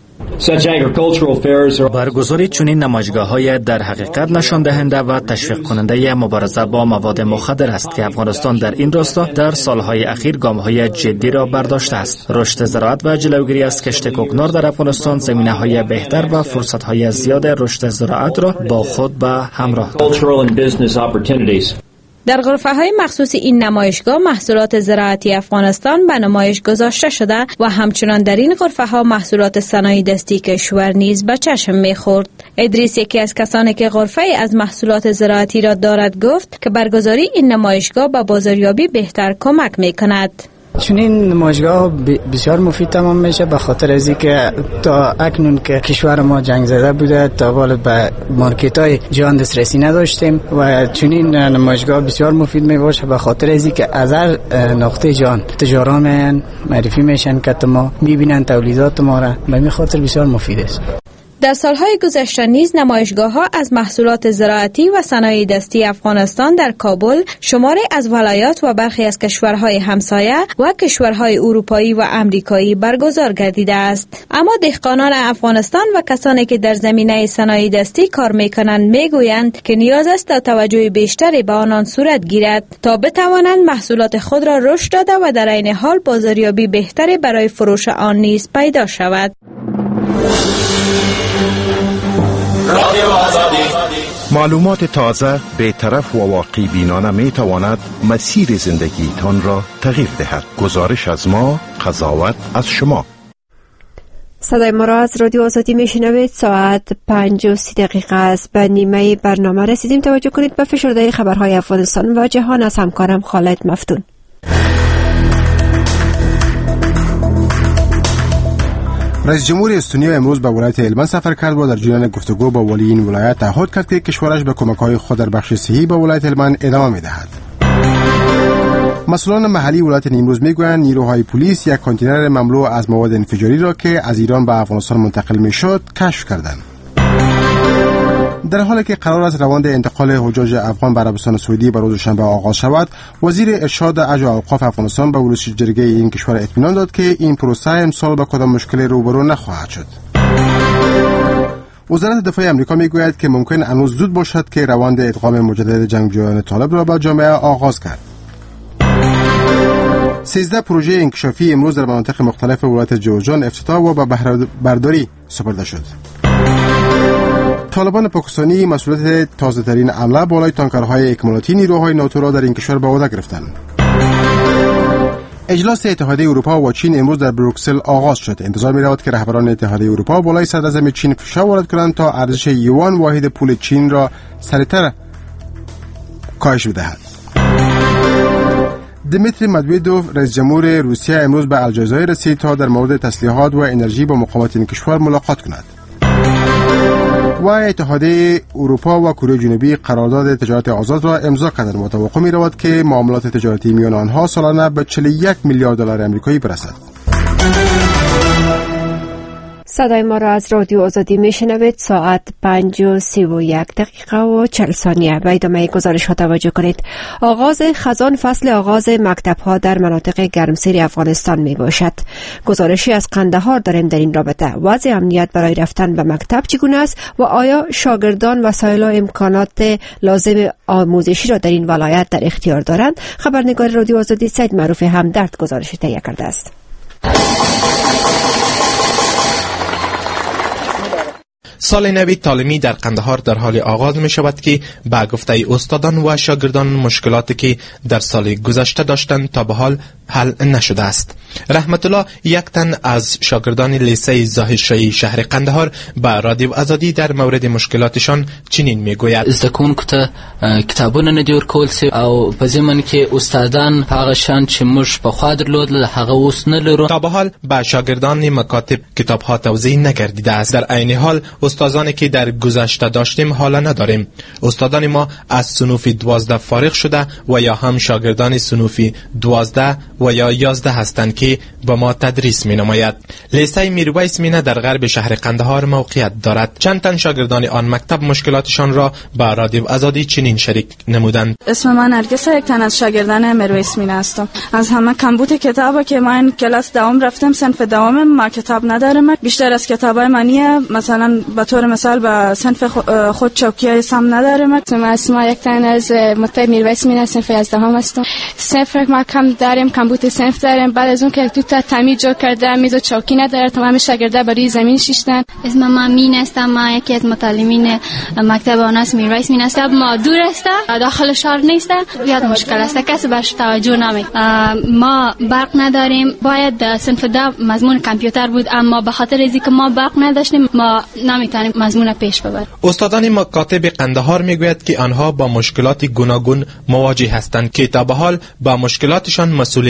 برگزاری چنین نمایشگاه‌های در حقیقت نشان دهنده و تشویق کننده مبارزه با مواد مخدر است که افغانستان در این راستا در سالهای اخیر گام‌های جدی را برداشته است. رشد زراعت و جلوگیری از کشت کوکنار در افغانستان زمینه‌های بهتر و فرصت‌های زیاد رشد زراعت را با خود به همراه دارد. در غرفه‌های مخصوص این نمایشگاه محصولات زراعتی افغانستان به نمایش گذاشته شده و همچنان در این غرفه‌ها محصولات صنایع دستی کشور نیز به چشم می‌خورد. ادریس یکی از کسانی که غرفه‌ای از محصولات زراعتی را دارد گفت که برگزاری این نمایشگاه به بازاریابی بهتر کمک می‌کند. چنین نمایشگاه بسیار مفید تمام میشه به خاطر از اینکه تا اکنون که کشور ما جنگ زده بوده تا حالا به مارکت‌های جهان دسترسی نداشتیم و چنین نمایشگاه بسیار مفید میباشه به خاطر از اینکه از هر نقطه جهان تجاران معرفی میشن که ما میبینن تولیدات ما را به این خاطر بسیار مفید است. در سالهای گذشته نیز نمایشگاه‌ها از محصولات زراعتی و صنایع دستی افغانستان در کابل شماری از ولایات و برخی از کشورهای همسایه و کشورهای اروپایی و امریکایی برگزار گردیده است. اما دهقانان افغانستان و کسانی که در زمینه صنایع دستی کار می‌کنند می‌گویند که نیاز است تا توجه بیشتری به آنان صورت گیرد تا بتوانند محصولات خود را رشد داده و در عین حال بازاریابی بهتری برای فروش آن نیز پیدا شود. معلومات تازه، بی‌طرف و واقع بینانه می تواند مسیر زندگیتان را تغییر دهد. گزارش از ما، قضاوت از شما. صدای ما را از رادیو آزادی میشنوید. ساعت 5:30 است. به نیمه برنامه رسیدیم. توجه کنید به فشرده خبرهای افغانستان و جهان از همکارم خالد مفتون. رئیس جمهور استونیا امروز به ولایت هلمند سفر کرد و در جریان گفتگو با والی این ولایت تعهد کرد که کشورش به کمک‌های خود در بخش صحی به ولایت هلمند ادامه می‌دهد. مسئولان محلی ولایت نیمروز میگویند نیروهای پلیس یک کانتینر مملو از مواد انفجاری را که از ایران به افغانستان منتقل میشد کشف کردند. در حالی که قرار است روند انتقال حجاج افغان به عربستان سعودی به روز شنبه آغاز شود، وزیر ارشاد اجر و اوقاف افغانستان به ولایت جرگه این کشور اطمینان داد که این پروسه امسال با کدام مشکلی روبرو نخواهد شد. وزارت دفاع آمریکا میگوید که ممکن هنوز زود باشد که روند ادغام مجدد جنگجویان طالب را به جامعه آغاز کرد. 13 پروژه انکشافی امروز در مناطق مختلف ولایت جوزجان افتتاح و به بهره برداری سپرده شد. طالبان پاکستانی مسئولیت تازه‌ترین حمله بالای تانکرهای اکمالاتی نیروهای ناتو را در این کشور به عهده گرفتند. اجلاس اتحادیه اروپا و چین امروز در بروکسل آغاز شد. انتظار می‌رود که رهبران اتحادیه اروپا بالای صدراعظم چین فشار وارد کنند تا ارزش یوان واحد پول چین را سریعتر کاهش بدهد. دمیتری مدویدوف رئیس جمهور روسیه امروز به الجزایر رسید تا در مورد تسلیحات و انرژی با مقامات این کشور ملاقات کند. و اتحادیه اروپا و کره جنوبی قرارداد تجارت آزاد را امضا کردند. متوقع می‌رود که معاملات تجارتی میان آنها سالانه به 41 میلیارد دلار آمریکایی برسد. صدای ما را از رادیو آزادی میشنوید. ساعت 5:31 و 40 ثانیه. به ادامه گزارش ها توجه کنید. آغاز خزان فصل آغاز مکتب ها در مناطق گرمسیر افغانستان می باشد. گزارشی از قندهار داریم در این رابطه. وضع امنیت برای رفتن به مکتب چگونه است و آیا شاگردان وسایل و امکانات لازم آموزشی را در این ولایت در اختیار دارند؟ خبرنگار رادیو آزادی سید معروف همدرد گزارش تهیه کرده است. سال نوی تعلیمی در قندهار در حال آغاز می شود که به گفته استادان و شاگردان مشکلاتی که در سال گذشته داشتند تا به حال حل نشده است. رحمت الله یک تن از شاگردان لیسه ظاهرشاهی شهر قندهار به رادیو آزادی در مورد مشکلاتشان چنین می گوید: زده‌کوونکو کتابونه نه جوړ کول سي او په ضمن کې استادان هغه شان چې موږ پخوا درلودل هغه اوس نه لرو. تا به حال به شاگردان مکاتب کتاب‌ها توزیع نگردیده است. در عین حال استادانی که در گذشته داشتیم حالا نداریم. استادان ما از صنوف 12 فارغ شده و یا هم شاگردان صنوف 12 و یا 11 هستند که با ما تدریس می نماید. لیسه میرویس مینه در غرب شهر قندهار موقعیت دارد. چند تن شاگردان آن مکتب مشکلاتشان را با رادیو آزادی چنین شریک نمودند: اسم من نرگس، یک تن از شاگردان میرویس مینه هستم. از همه کمبود کتابه که من کلاس دوم رفتم، صنف دوم ما کتاب ندارم. بیشتر از کتابای منیه، مثلا به طور مثال به صنف خود چوکیای سم ندارم. اسما یک تن از مکتب میرویس مینه، صنف 11 هستم. صنف ما کم داریم، کمبود صنف داریم. بعد از اون که تو تعمیر جو کرده، میز و چوکی نداره، تمام شاگردا برای زمین شیشتن. اسم من مین هستم، ما یکی از متعلمین مکتب آناس میرویس مینه هستم. ما دور است، داخل شهر نیست، زیاد مشکل است، کسی بهش توجه نمی. ما برق نداریم، باید صنف دا مضمون کامپیوتر بود، اما به خاطر اینکه ما برق نداشتیم ما نمیتونیم مضمون پیش ببریم. استادان مکاتب قندهار میگوید که آنها با مشکلات گوناگون مواجه هستند که تا به حال با مشکلاتشان مسئول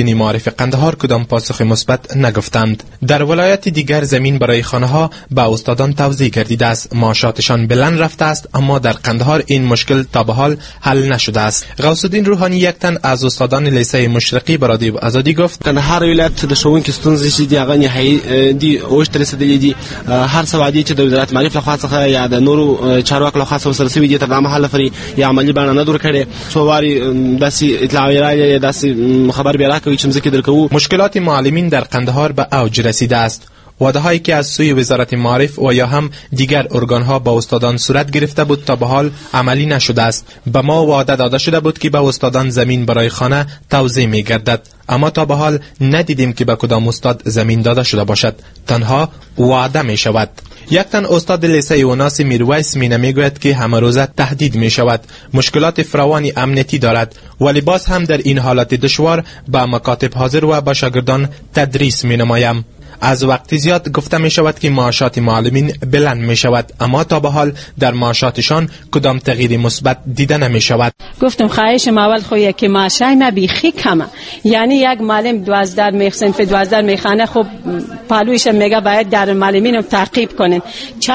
مسئولین معارف قندهار کدام پاسخ مثبت نگفتند. در ولایت دیگر زمین برای خانه ها به استادان توزیع گردیده است. معاشاتشان بلند رفته است، اما در قندهار این مشکل تا به حال حل نشده است. غوث الدین روحانی یک تن از استادان لیسه مشرقی به رادیو آزادی گفت: هر ولایت د ښوونکو ستونزې چې هغه نهایي دي اوج ته رسیدلې دي. هر څه وعدې چې د وزارت معارف لخوا څخه یا د نورو چارواکو لخوا څخه سوي دي تر دا مهاله پورې یا عملي بڼه نه درکړي. څو واري داسې اطلاع راغلی، داسې خبر بیا راکوي چې مځکې درکوو. مشکلات معلمین در قندهار به اوج رسیده است. وعده هایی که از سوی وزارت معارف و یا هم دیگر ارگان ها با استادان صورت گرفته بود تا به حال عملی نشده است. به ما وعده داده شده بود که به استادان زمین برای خانه توزیع می گردد، اما تا به حال ندیدیم که به کدام استاد زمین داده شده باشد. تنها وعده می شود. یک تن استاد لیسه اوناس میرویس مینه میگوید که همه روزه تهدید می شود. مشکلات فراوانی امنیتی دارد، ولی باز هم در این حالت دشوار به مکاتب حاضر و به شاگردان تدریس می نمایم. از وقت زیاد گفته می شود که معاشات معلمین بلند می شود، اما تا به حال در معاشاتشان کدام تغییر مثبت دیده نمی شود. گفتم خواهشم اول خویه که معاشای ما بیخی کمه، یعنی یک معلم 12 صنف 12 میخانه خب پالویش میگه باید در معلمین هم تعقیب کنن.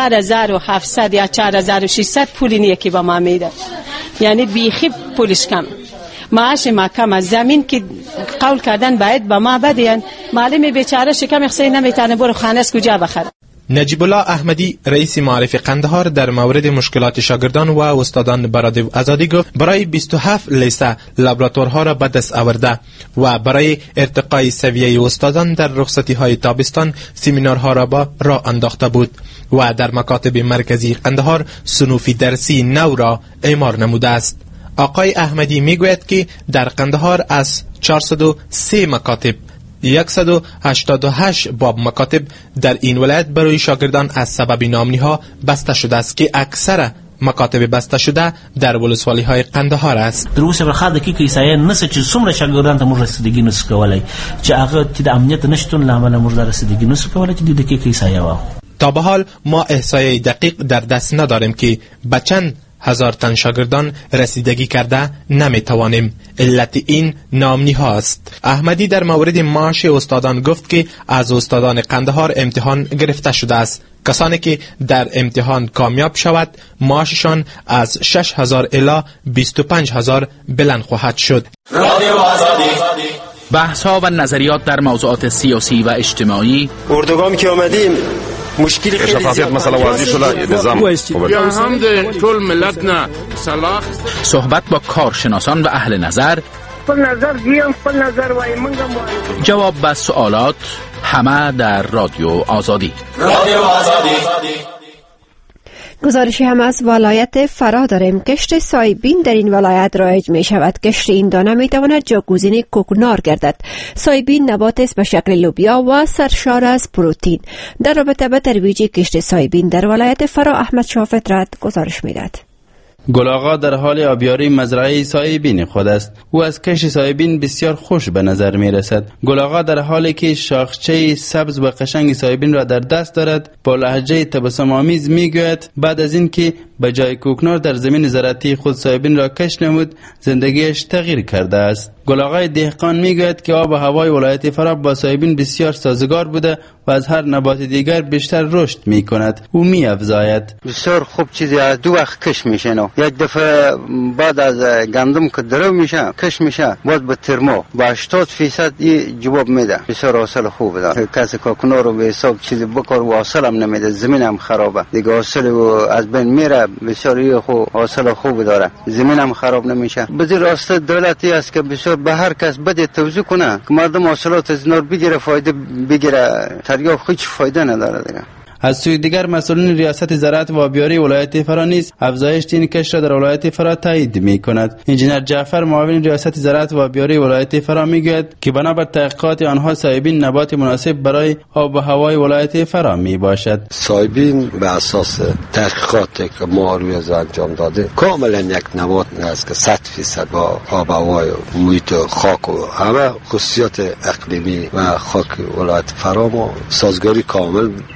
4700 یا 4600 پولی یکی با ما میده، یعنی بیخی پولش کم. معاش ما کم، زمین که قول کردن باید با ما بدین. معلم بیچاره شکم اخسایی نمیتونه برو خانه از کجا بخره. نجیب الله احمدی رئیس معارف قندهار در مورد مشکلات شاگردان و استادان به رادیو آزادی گفت: برای 27 لیسه لابراتوارها را به دست آورده و برای ارتقای سویه استادان در رخصتی های تابستان سمینارها را راه انداخته بود و در مکاتب مرکزی قندهار صنوفی درسی نو را اعمار نموده است. آقای احمدی میگوید که در قندهار از 403 مکاتب 188 باب مکاتب در این ولایت برای شاگردان از سبب نامنی ها بسته شده است که اکثر مکاتب بسته شده در ولسوالی های قندهار است. در اوسه برخواد کی کیسای نسه چې څومره شاګردان ته موږ رسیدګي نس کولای چې هغه چې د امنیت نشټون لامل موږ رسیدګي نس کولای چې د کی کیسای واخ. تا به حال ما احصایه دقیق در دست نداریم که به چند هزار تن شاگردان رسیدگی کرده نمیتوانیم. علت این نامنی هاست. احمدی در مورد معاش استادان گفت که از استادان قندهار امتحان گرفته شده است. کسانی که در امتحان کامیاب شود معاششان از 6000 الی 25000 بلند خواهد شد. بحث ها و نظریات در موضوعات سیاسی و اجتماعی. اردوگام که آمدیم مشکلی خیلی شفافیت مسئله واضح شده، نظام یا هم ده طول ملت نه صلاح. صحبت با کارشناسان و اهل نظر. خپل نظر دیم، خپل نظر وای منگم. جواب به سوالات، همه در رادیو آزادی. رادیو آزادی. گزارشی هم از ولایت فرا داریم. کشت سایبین در این ولایت رایج می شود. کشت این دانه می تواند جاگزین کوکنار گردد. سایبین نبات است به شکل لوبیا و سرشار از پروتئین. در رابطه با ترویج کشت سایبین در ولایت فرا احمد شاه فطرت گزارش می داد. گل آقا در حال آبیاری مزرعه سایبین خود است. او از کشت سایبین بسیار خوش به نظر می رسد. گل آقا در حالی که شاخچه سبز و قشنگ سایبین را در دست دارد با لهجه تبسم آمیز می گوید بعد از اینکه به جای کوکنار در زمین زراعتی خود سایبین را کشت نمود زندگیش تغییر کرده است. گل آقای دهقان می گوید که آب و هوای ولایت فرا با سایبین بسیار سازگار بوده و از هر نبات دیگر بیشتر رشد می کند. او می افزاید: بسیار خوب چیزی از دو وقت کش میشه نو. یک دفعه بعد از گندم که درو میشه کش میشه باز به ترمو با 80% جواب میده. بسیار حاصل خوب داره. کسی کوکنار رو به حساب چیزی بکار و حاصل هم نمیده، زمین هم خرابه دیگه، حاصل از بین میره. بسیار خوب حاصل خوب داره، زمین هم خراب نمیشه. بزیر راست دولتی است که بسیار به هر کس بده توزیع کنه که مردم حاصلات از نور بگیره، فایده بگیره. تریاق هیچ فایده نداره دیگه. از سوی دیگر مسئولین ریاست زراعت و آبیاری ولایت فرا نیز افزایش این کشت را در ولایت فرا تایید می کند. انجینر جعفر معاون ریاست زراعت و آبیاری ولایت فرا می گوید که بنابر تحقیقات آنها سایبین نبات مناسب برای آب و هوای ولایت فرا می باشد. سایبین به اساس تحقیقاتی که ما روی از انجام داده کاملا یک نبات است که 100% با آب و هوای محیط خاک و همه خصوصیات اقلیمی و خاک ولایت فرا ما سازگاری کامل دارند.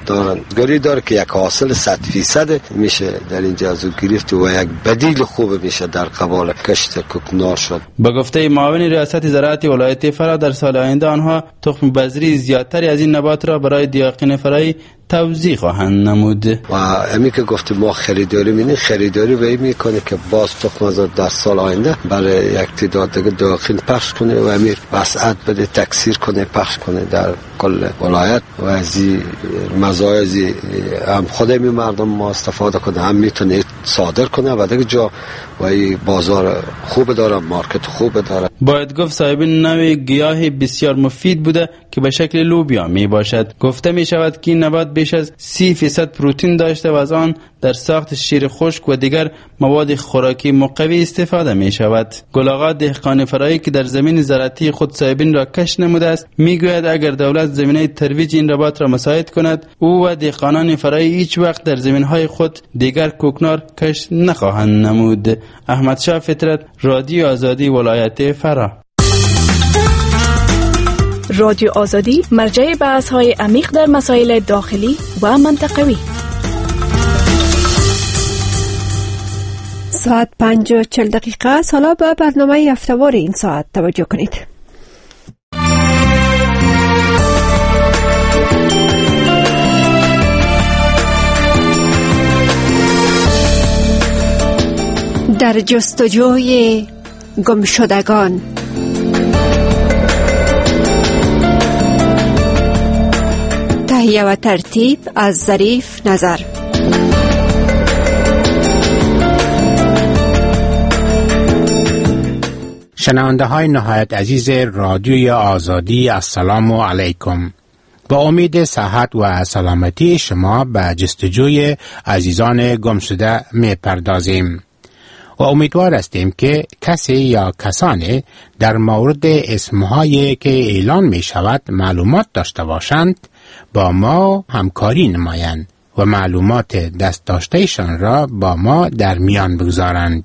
گاری داره که یک حاصل 100% میشه در اینجا از گرفت و یک بدیل خوب میشه در قبال کشت کوکنار شد. با گفته معاون ریاست زراعت ولایت فرا در سال آینده آنها تخم بذری زیادتری از این نبات را برای دیاقین فرایی توزیع خواهند نمود. و امی که گفته ما خریداری می‌کنیم، خریداری به این میکنه که باز تخم در سال آینده برای یک تعداد دیگه دیاقین پخش کنه و امیر وسعت بده، تکثیر کنه، پخش کنه در کل ولایت و از مزایای هم خود می مردم ما استفاده کنه، هم میتونه صادر کنه و دیگه جا و بازار خوب داره، مارکت خوب داره. باید گفت صاحبین نوع گیاه بسیار مفید بوده که به شکل لوبیا می باشد. گفته می شود که این نبات بیش از 30% پروتئین داشته و از آن در ساخت شیر خشک و دیگر مواد خوراکی مقوی استفاده می شود. گل‌آقا دهقان فرایی که در زمین زراعتی خود صاحبین را کشت نموده است میگوید اگر دولت زمینه ترویج این نبات را مساعد کند او و دهقانان فرایی هیچ وقت در زمینهای خود دیگر کوکنار کشت نخواهند نمود. احمد شاه فطرت، رادیو آزادی ولایت فرا. رادیو آزادی مرجع بحث‌های عمیق در مسائل داخلی و منطقوی. ساعت 5:40 حالا به برنامه هفته‌وار این ساعت توجه کنید. در جستجوی گمشدگان. تهیه و ترتیب از ظریف نظر. شنونده های نهایت عزیز رادیوی آزادی، السلام علیکم. با امید صحت و سلامتی شما به جستجوی عزیزان گمشده می پردازیم و امیدوار هستیم که کسی یا کسانی در مورد اسمهایی که اعلان می شود معلومات داشته باشند با ما همکاری نمایند و معلومات دست داشتهشان را با ما در میان بگذارند.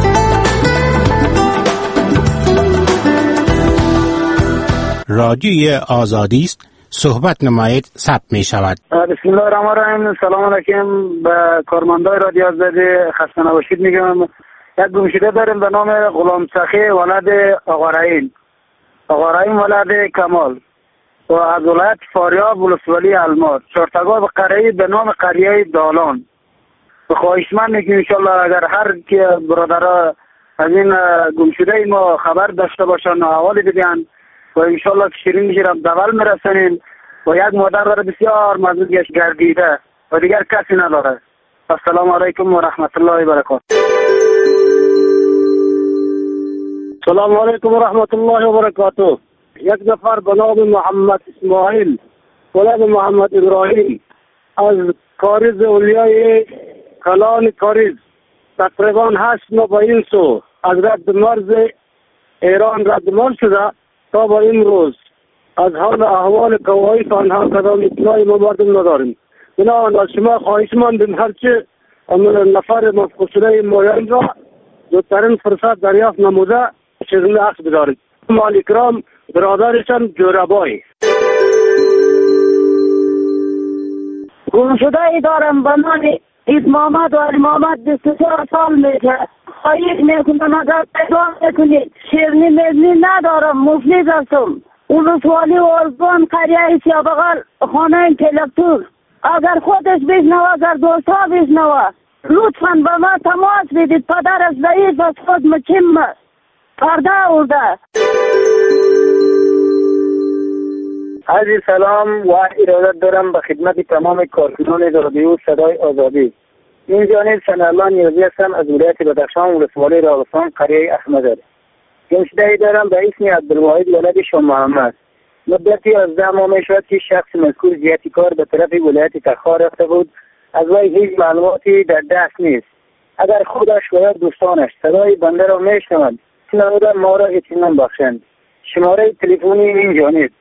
رادیوی آزادی است، صحبت نمایید ثبت می شود. بسم الله الرحمن الرحیم. سلام علیکم به کارمندای رادیو آزادی، خسته نباشید میگم. یک گمشده داریم به نام غلام سخی ولد آقا رحیم ولد کمال و از ولایت فاریاب ولسوالی الماس، چهارتگاه قریه به نام قریه دالان. به خواهشمند میگیم انشالله اگر هر کی برادرها از این گمشده ما خبر داشته باشن و احوالی بدین و انشالله که شیرین میشه دول میرسنیم و یک مادر داره بسیار مزدودش گردیده و دیگر کسی نداره. السلام علیکم و رحمت الله و برکاته. سلام علیکم و رحمت الله و برکاته. یک نفر به نام محمد اسماعیل ولد محمد ابراهیم از کاریز اولیای کلان کاریز تقریبا 8 ماه به این سو از رد مرز ایران ردمال شده تا با این روز از حال احوال کوهی آنها کدام اطلاعی ما مردم نداریم. بنابراین از شما خواهشمندیم هرچه نفر مفقود شده مایان را زودترین فرصت دریافت نموده چیزی عکس بدارید. مال اکرام برادرشان جوربای. گمشده ای دارم به نام عید محمد و علی محمد 24 سال میشه. خواهیش میکنم اگر پیدا میکنید. شیرنی مزنی ندارم، مفلس هستم. ولسوالی و ارزبان قریه سیابقل خانه تلکتور. اگر خودش بشنوه، اگر دوستا بشنوه، لطفاً به ما تماس بدید. پدرش ضعیف از خود مچم پرده آورده. عزیز سلام و ارادت دارم به خدمت تمام کارکنان رادیو صدای آزادی. این جانب سنالله نیازی هستم از ولایت بدخشان ولسوالی راغستان قریه احمد. گمشده‌ای دارم به اسم عبدالواحد ولد شاه محمد. مدتی از 10 ماه می شود که شخص مذکور جهتی کار به طرف ولایت تخار رفته بود. از وی هیچ معلوماتی در دست نیست. اگر خودش و یا دوستانش صدای بنده را میشنوند نمودن ما را اطمینان بخشند. شماره تلفنی این جانب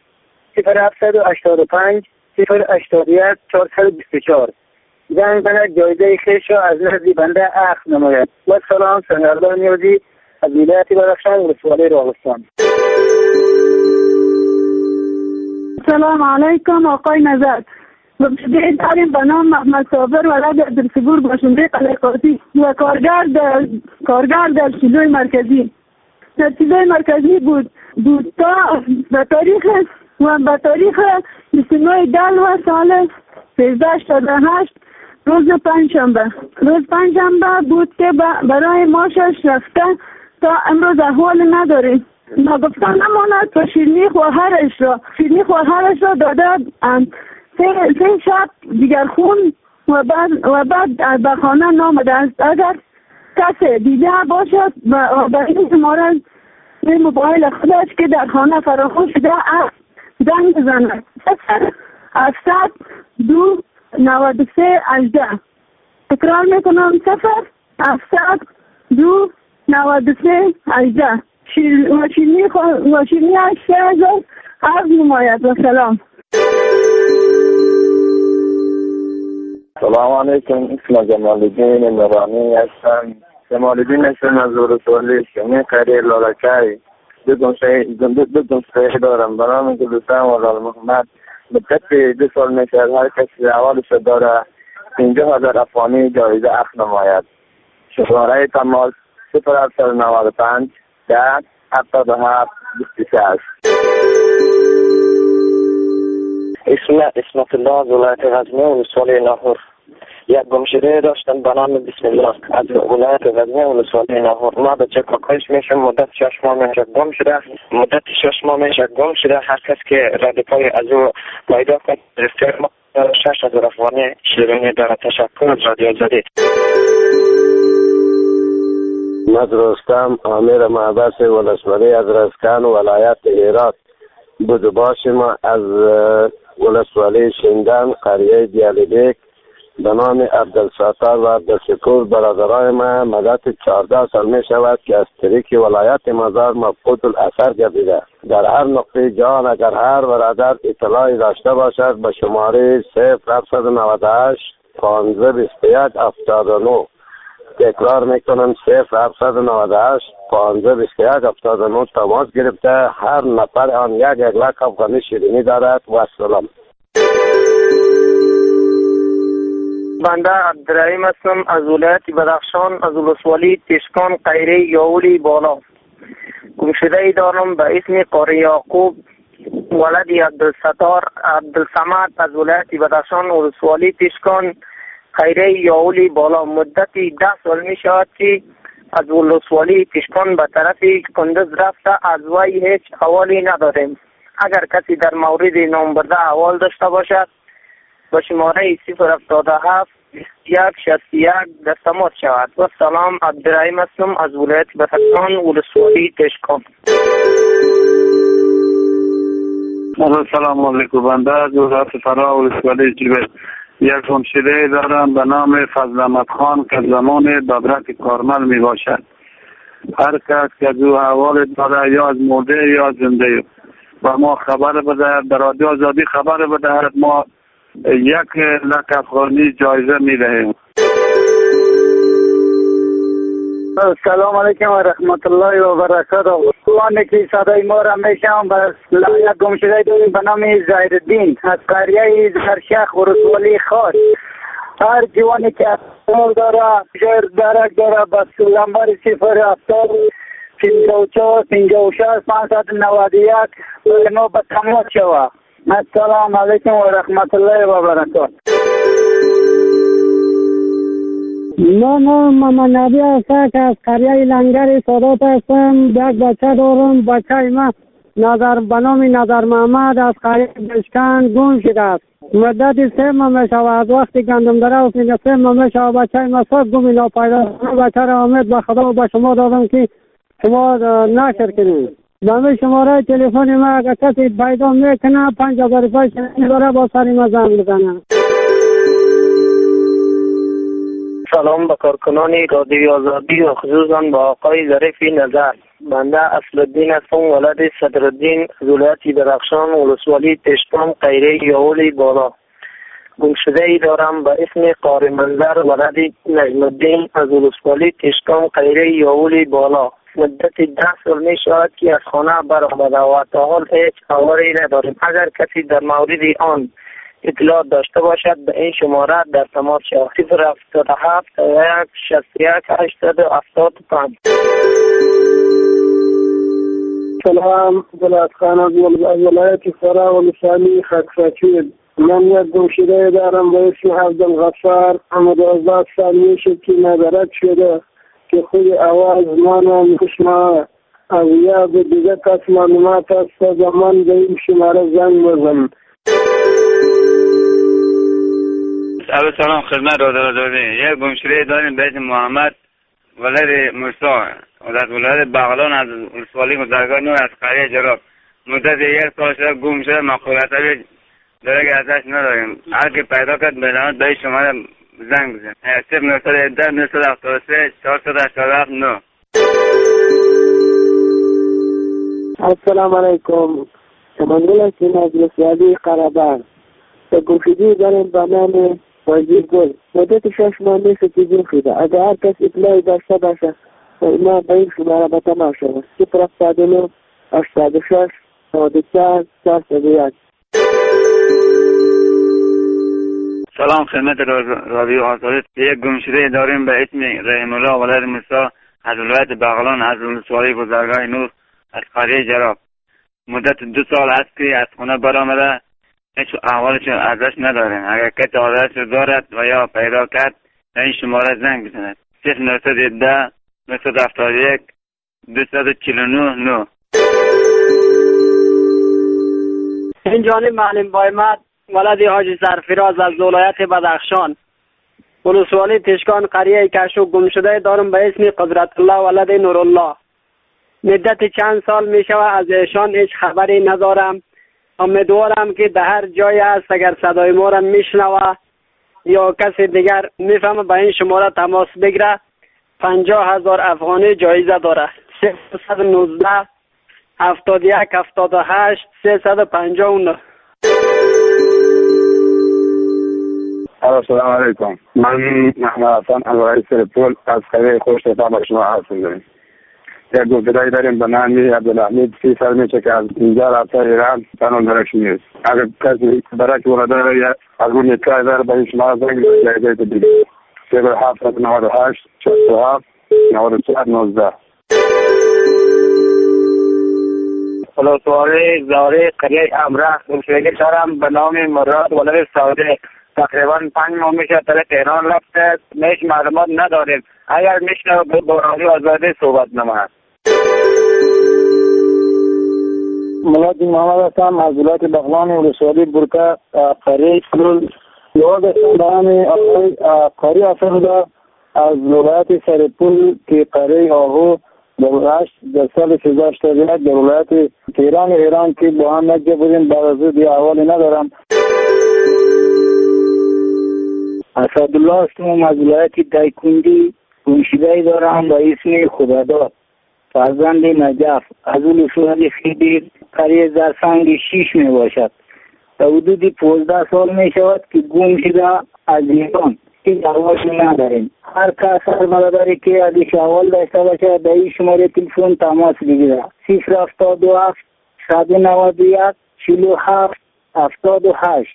0785 081 424. زنگ زند جایزه خیش را از نزد بنده اخذ نماید. و سلام، سنگردار نیازی از ولایت بدخشان ولسوالی راغستان. سلام علیکم آقای نزد. گمشده داریم به نام محمد صابر ولد عبدالصبور باشنده قلعه‌قاضی و کارگر در شیلوی مرکزی. در شیلوی مرکزی بود تا به تاریخ 29 سال 1388 روز پنجشنبه بود که برای ماشش رفته تا امروز احوال نداره. نگفتن نماند و شیرینی خواهرش را داده سه شب دیگر خون و بعد به خانه نامده است. اگر کسی دیده باشد و به این شماره موبایل خودش که در خانه فراخوان شده زنگ بزند 07-293-18. تکرار میکنم 07-293-18. شیرینی 8000 عرض نماید و سلام. سلام علیکم. اسم جمال الدین نورانی هستم. جمال الدین هستم از ولسوالی شمی قریه لالکای. دو دمسته دارم به نام گلستان و لال محمد. مدت 2 سال میشه هر کسی احوالش داره 50,000 افغانی جایزه اخذ نماید. شماره تماس 0795 10 77 26. اسمت الله از ولایت غزنی ولسوالی لاهور. یک گمشده داشتم به نام بسم الله از ولایت غزنی ولسوالی لاهور. ما بچه کاکایش میشم مدت 6 ماه میشه گم شده. هر کس که ردپای از او پیدا کنه فرما 6,000 افغانی شیرینی داره. تشکر از رادیو آزادی. رستم امیر محبس ولسوالی از رزکان ولایت هرات بود. باشیم از ولسوالی شندن قریه دیالیبیک به نام عبدالستار و عبدالشکور برادرای ما مدت 14 سال می شود که از طریق ولایت مزار مفقود الاثر گردیده. در هر نقطه جهان اگر هر برادر اطلاعی داشته باشد به شماره 0798 1521 79. تکرار میکنم 0798 1521 79 تماس گرفته. هر نفر آن یک لک افغانی شیرینی دارد. و سلام. بنده عبدالرحیم هستم از ولایت بدخشان از ولسوالی تشکان قیره یاولی بالا. گمشده ای دارم به اسم قاری یعقوب ولد عبدالستار عبدالصمد از ولایت بدخشان ولسوالی تشکان قیره یاولی بالا. مدت 10 سال می شود که از ولسوالی تشکان به طرف کندز رفته. از وی هیچ احوالی نداریم. اگر کسی در مورد نام برده احوال داشته باشد با شماره 077 161 دستمات شود. و سلام. عبدالرحیم هستم از ولایت بدخشان ولسوالی تشکان. سلام علیکم. بنده از ولایت فرا ولسوالی جبل یک گمشده دارم به نام فضل احمد خان که زمان ببرک کارمل می باشد. هر کس که دو احوال داره یا از مرده یا زنده و ما خبر بدهد در رادیو آزادی خبر بدهد ما 1 لک افغانی جایزه می دهیم. سلام علیکم و رحمت الله و برکاته. وانی که صدای ما را میشم بس یک گمشده داریم به نام زهیرالدین از قریه زرشخ ولسوالی خاص. هر جوانی که احوال داره جای درک داره بس نمبر 070 54 56 591 ما به تماس شود. السلام علیکم و رحمت الله و برکاته. من محمد نبی هستم که از قریه لنگر سادات هستم. یک بچه دارم. بچه ما به نام نظر محمد از قریه بشکن گم شده است. مدت 3 ماه می شود از وقتی گندم داره و 3 ماه می شود بچه ما صاف گم ناپیدا. بچه را امید به خدا و به شما دادم که شما نشر کنید. به شماره تلفن ما اگر کسی پیدا میکنه 50,000 روپیه داره با سری ما زنگ بزنه. سلام به کارکنان رادیو آزادی و خصوصا به آقای ظریفی نظر. بنده اصلالدین هستم ولد صدرالدین از ولایت بدخشان ولسوالی تشکان قیره یاولی بالا. گمشده ای دارم به اسم قاری منظر ولد نجم الدین از ولسوالی تشکان قیره یاولی بالا. مدت 10 سال می شود که از خانه برآمده و تا حال هیچ خبری نداریم. اگر کسی در مورد آن اطلاعات داشته باشد به این شماره در تماس شود. 077 61 875. سلام، ولایت خان از ولایت فرا و لسانی خاکساکی. من یک گمشده دارم به اسم عبدالغفار. 12 سال میشه که مدرک شده که خود آواز ما میخشما او یا به دیگه کس معلومات است زمان به این شماره زنگ بزن. سلام خدمت رادیو. یک گمشده داریم به اسم محمد ولد موسی از ولایت بغلان از ولسوالی گذرگاه نور از قریه جراب. مدت 1 سال شده گم شده، مقالطه درگه ازش نداریم. هر که پیدا کرد به به شماره زنگ بزن. 0910 973 487 9. السلام علیکم. سمندل هستیم از ولسوالی قرابان. به گمشدگی داریم به نام وزیر گل. مدت 6 ماه میشه که گم شده. اگر هر کس اطلاعی داشته باشه ما به این شماره به تماس شود. 079 86 94 401. سلام خدمت رادیو آزادی. یک گمشده داریم به اسم رحیم الله ولد موسی از ولایت بغلان از ولسوالی گذرگاه نور از قریه جراب. مدت 2 سال است که از خونه برآمده، هیچ احوالش ازش نداریم. اگر کسی آدرس دارد و یا پیدا کرد به این شماره زنگ بزند. 0910 971 249 9. این جانب معلم بایمت ولد حاجی سرفراز از ولایت بدخشان. ولسوالی تشکان قریه کشو گمشده دارم به اسم قدرت الله ولد نورالله. مدت چند سال می شود از ایشان هیچ خبری ندارم. امیدوارم که در هر جای است اگر صدای ما را میشنوه یا کسی دیگر میفهمه به این شماره تماس بگیره. 50,000 افغانی جایزه داره. 319 71 78 359. سلام علیکم. من محمد حسن از رئیس سرپول از قریه خوش تا به شما عرض می‌کنم. یک گفتگوی داریم به نام عبدالحمید 30 سال میشه که از اینجا رفته ایران تنون درش نیست. اگر کسی برای که ولده از اون اطلاعی داره به این شما زنگ جایزه دیگه 0798 67 94 19. ولسوالی زاره قریه امره گمشدگی دارم به نام مراد ولد سعودی. تقریبا 5 ماه میشه در تهران رفته، هیچ معلومات نداریم. اگر میشنه با رادیو آزادی صحبت نماید. ملازم محمد هستم از ولایت بغلان ولسوالی برکه قریه فلول. یاد دارم قریه افرده از ولایت سرپول که قریه آهو در سال 2001 در ولایت تهران ایران که با هم نجه بودیم. بعد از او دیگه احوالی ندارم. اسدالله هستم از ولایت دایکندی. گمشده‌ای دارم با اسم خداداد فرزند نجف از ولسوالی خیبر قریه زرسنگ 6 می باشد. در حدود 15 سال می شود که گم شده از ایران که احوالی نداریم. هر کس هر برادری که از احوال داشته باشه به این شماره تلفن تماس بگیره. 077 191 47 78.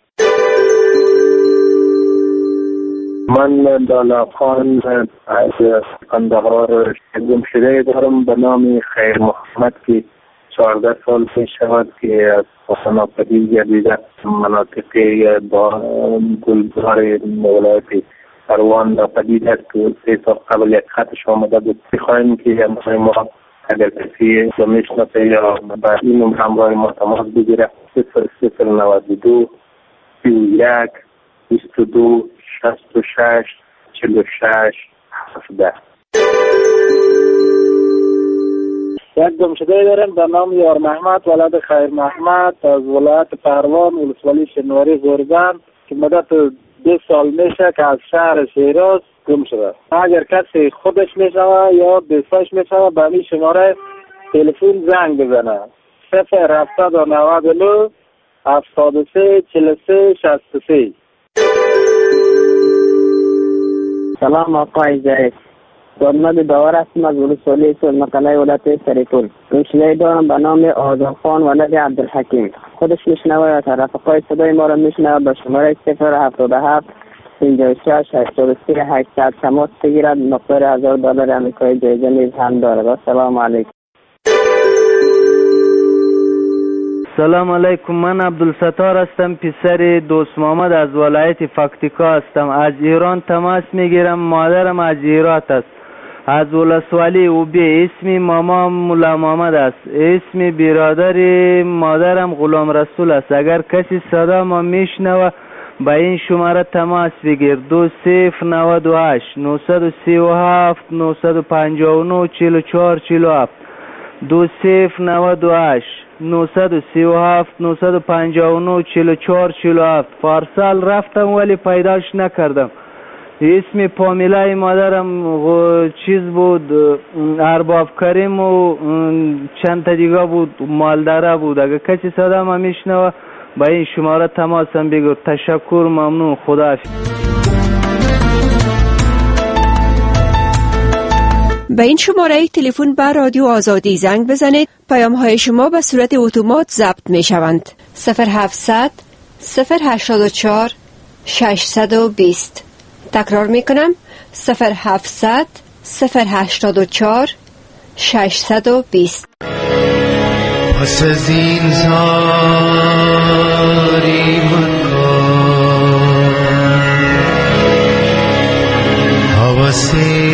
من دالا خان از قندهار گمشده دارم به نام خیر محمد که 14 سال پیش شود که از حسناپدی گردیده مناطقی با گلزار ولایت اروان را پدید است که 3 سال قبل یک خطش آمده بود. می‌خواهیم که ما اگر کسی میشناسه یا با این نمبر همراه ما تماس بگیره 0092 31 22 66 46 17. یک گمشده دارم به نام یار محمد ولد خیر محمد از ولایت پهلوان ولسوالی شنواری گرگان که مدت 2 سال میشه که از شهر شیراز گم شده. اگر کسی خودش میشوه یا دوستاش میشوه به این شماره تلفن زنگ بزنه. 0799 73 43 63. سلام آقای زید. محمد داور هستم از ولسوالی سلمقلعه ولایت سریتول. گمشده دارم به نام آزاد خان ولد عبدالحکیم. خودش میشنوه یا رفقای صدای ما را میشنوه. به شماره 077 56 83 800 تماس بگیرد. مقدار $1000 آمریکایی جایزه نیز هم دارد. السلام علیکم. سلام علیکم. من عبدالستار هستم، پسر دوست محمد از ولایت فاکتیکا هستم. از ایران تماس میگیرم. مادرم از هرات است، از ولسوالی اوبی. اسم ماما مولا محمد است. اسم برادر مادرم غلام رسول است. اگر کسی صدا ما میشنوه با این شماره تماس بگیر. 2098 937 959 44 47 2098 937 959 44 47. پارسال رفتم ولی پیداش نکردم. اسم پامیلای مادرم چیز بود، ارباب کریم و چند تا دیگه بود، مالداره بود. اگه کسی صدا ما میشنوه با این شماره تماسم بگیر. تشکر، ممنون، خداحافظ. به این شماره تلفن به رادیو آزادی زنگ بزنید. پیام های شما به صورت اتومات ضبط می شوند. 0700 084 620. تکرار می کنم. 0700 084 620. پس از این زاری مکن حوثی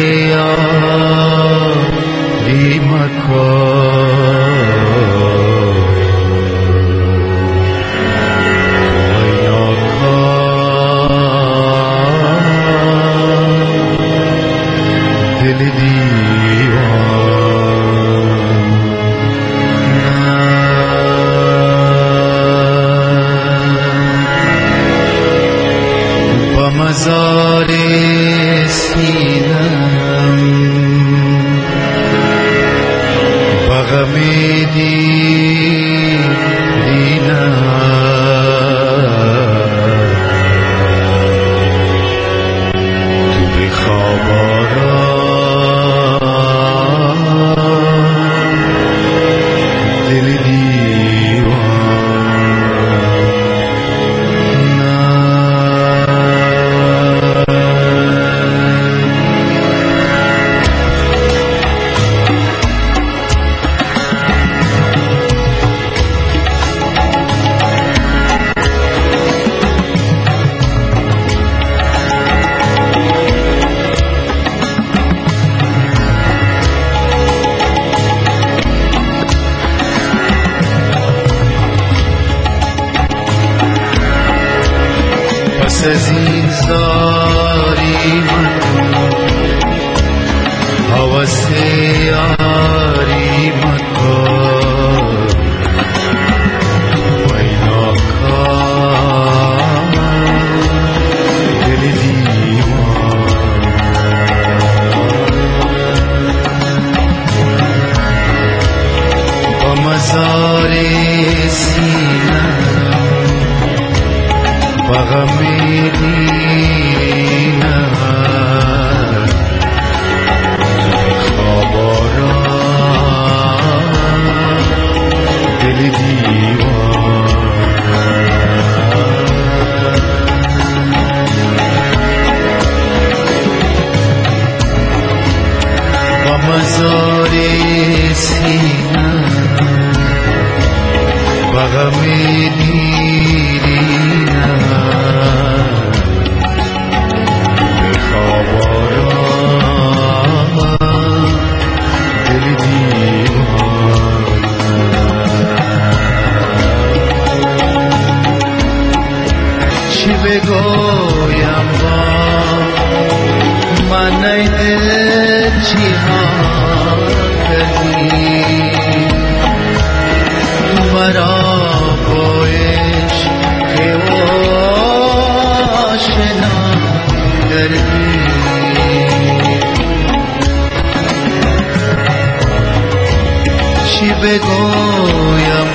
بگویم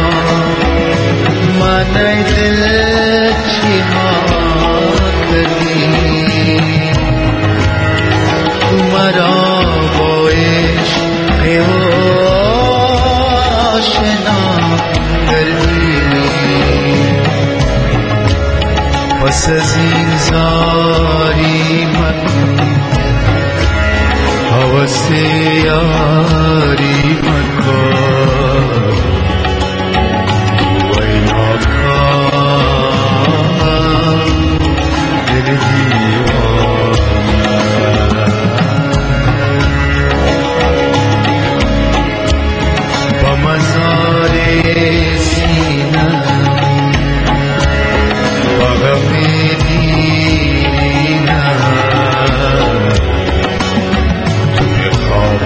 من ای دل چی ها کردی تو مرا زاری مکن حوث یاری مکن وی ناکام دل دیوانه با مزار سینه با غم دینه توی خواب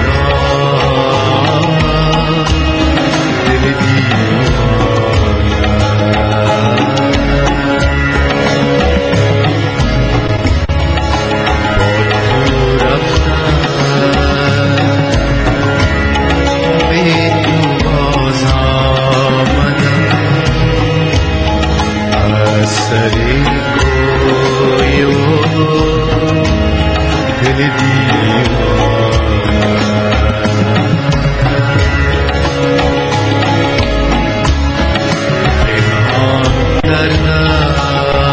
آرام دل دیوانه با تو رفتم بی تو باز آمدم از سری کوی و دل دیوانه پنهان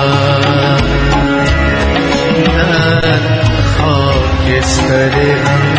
کردم در خاکستر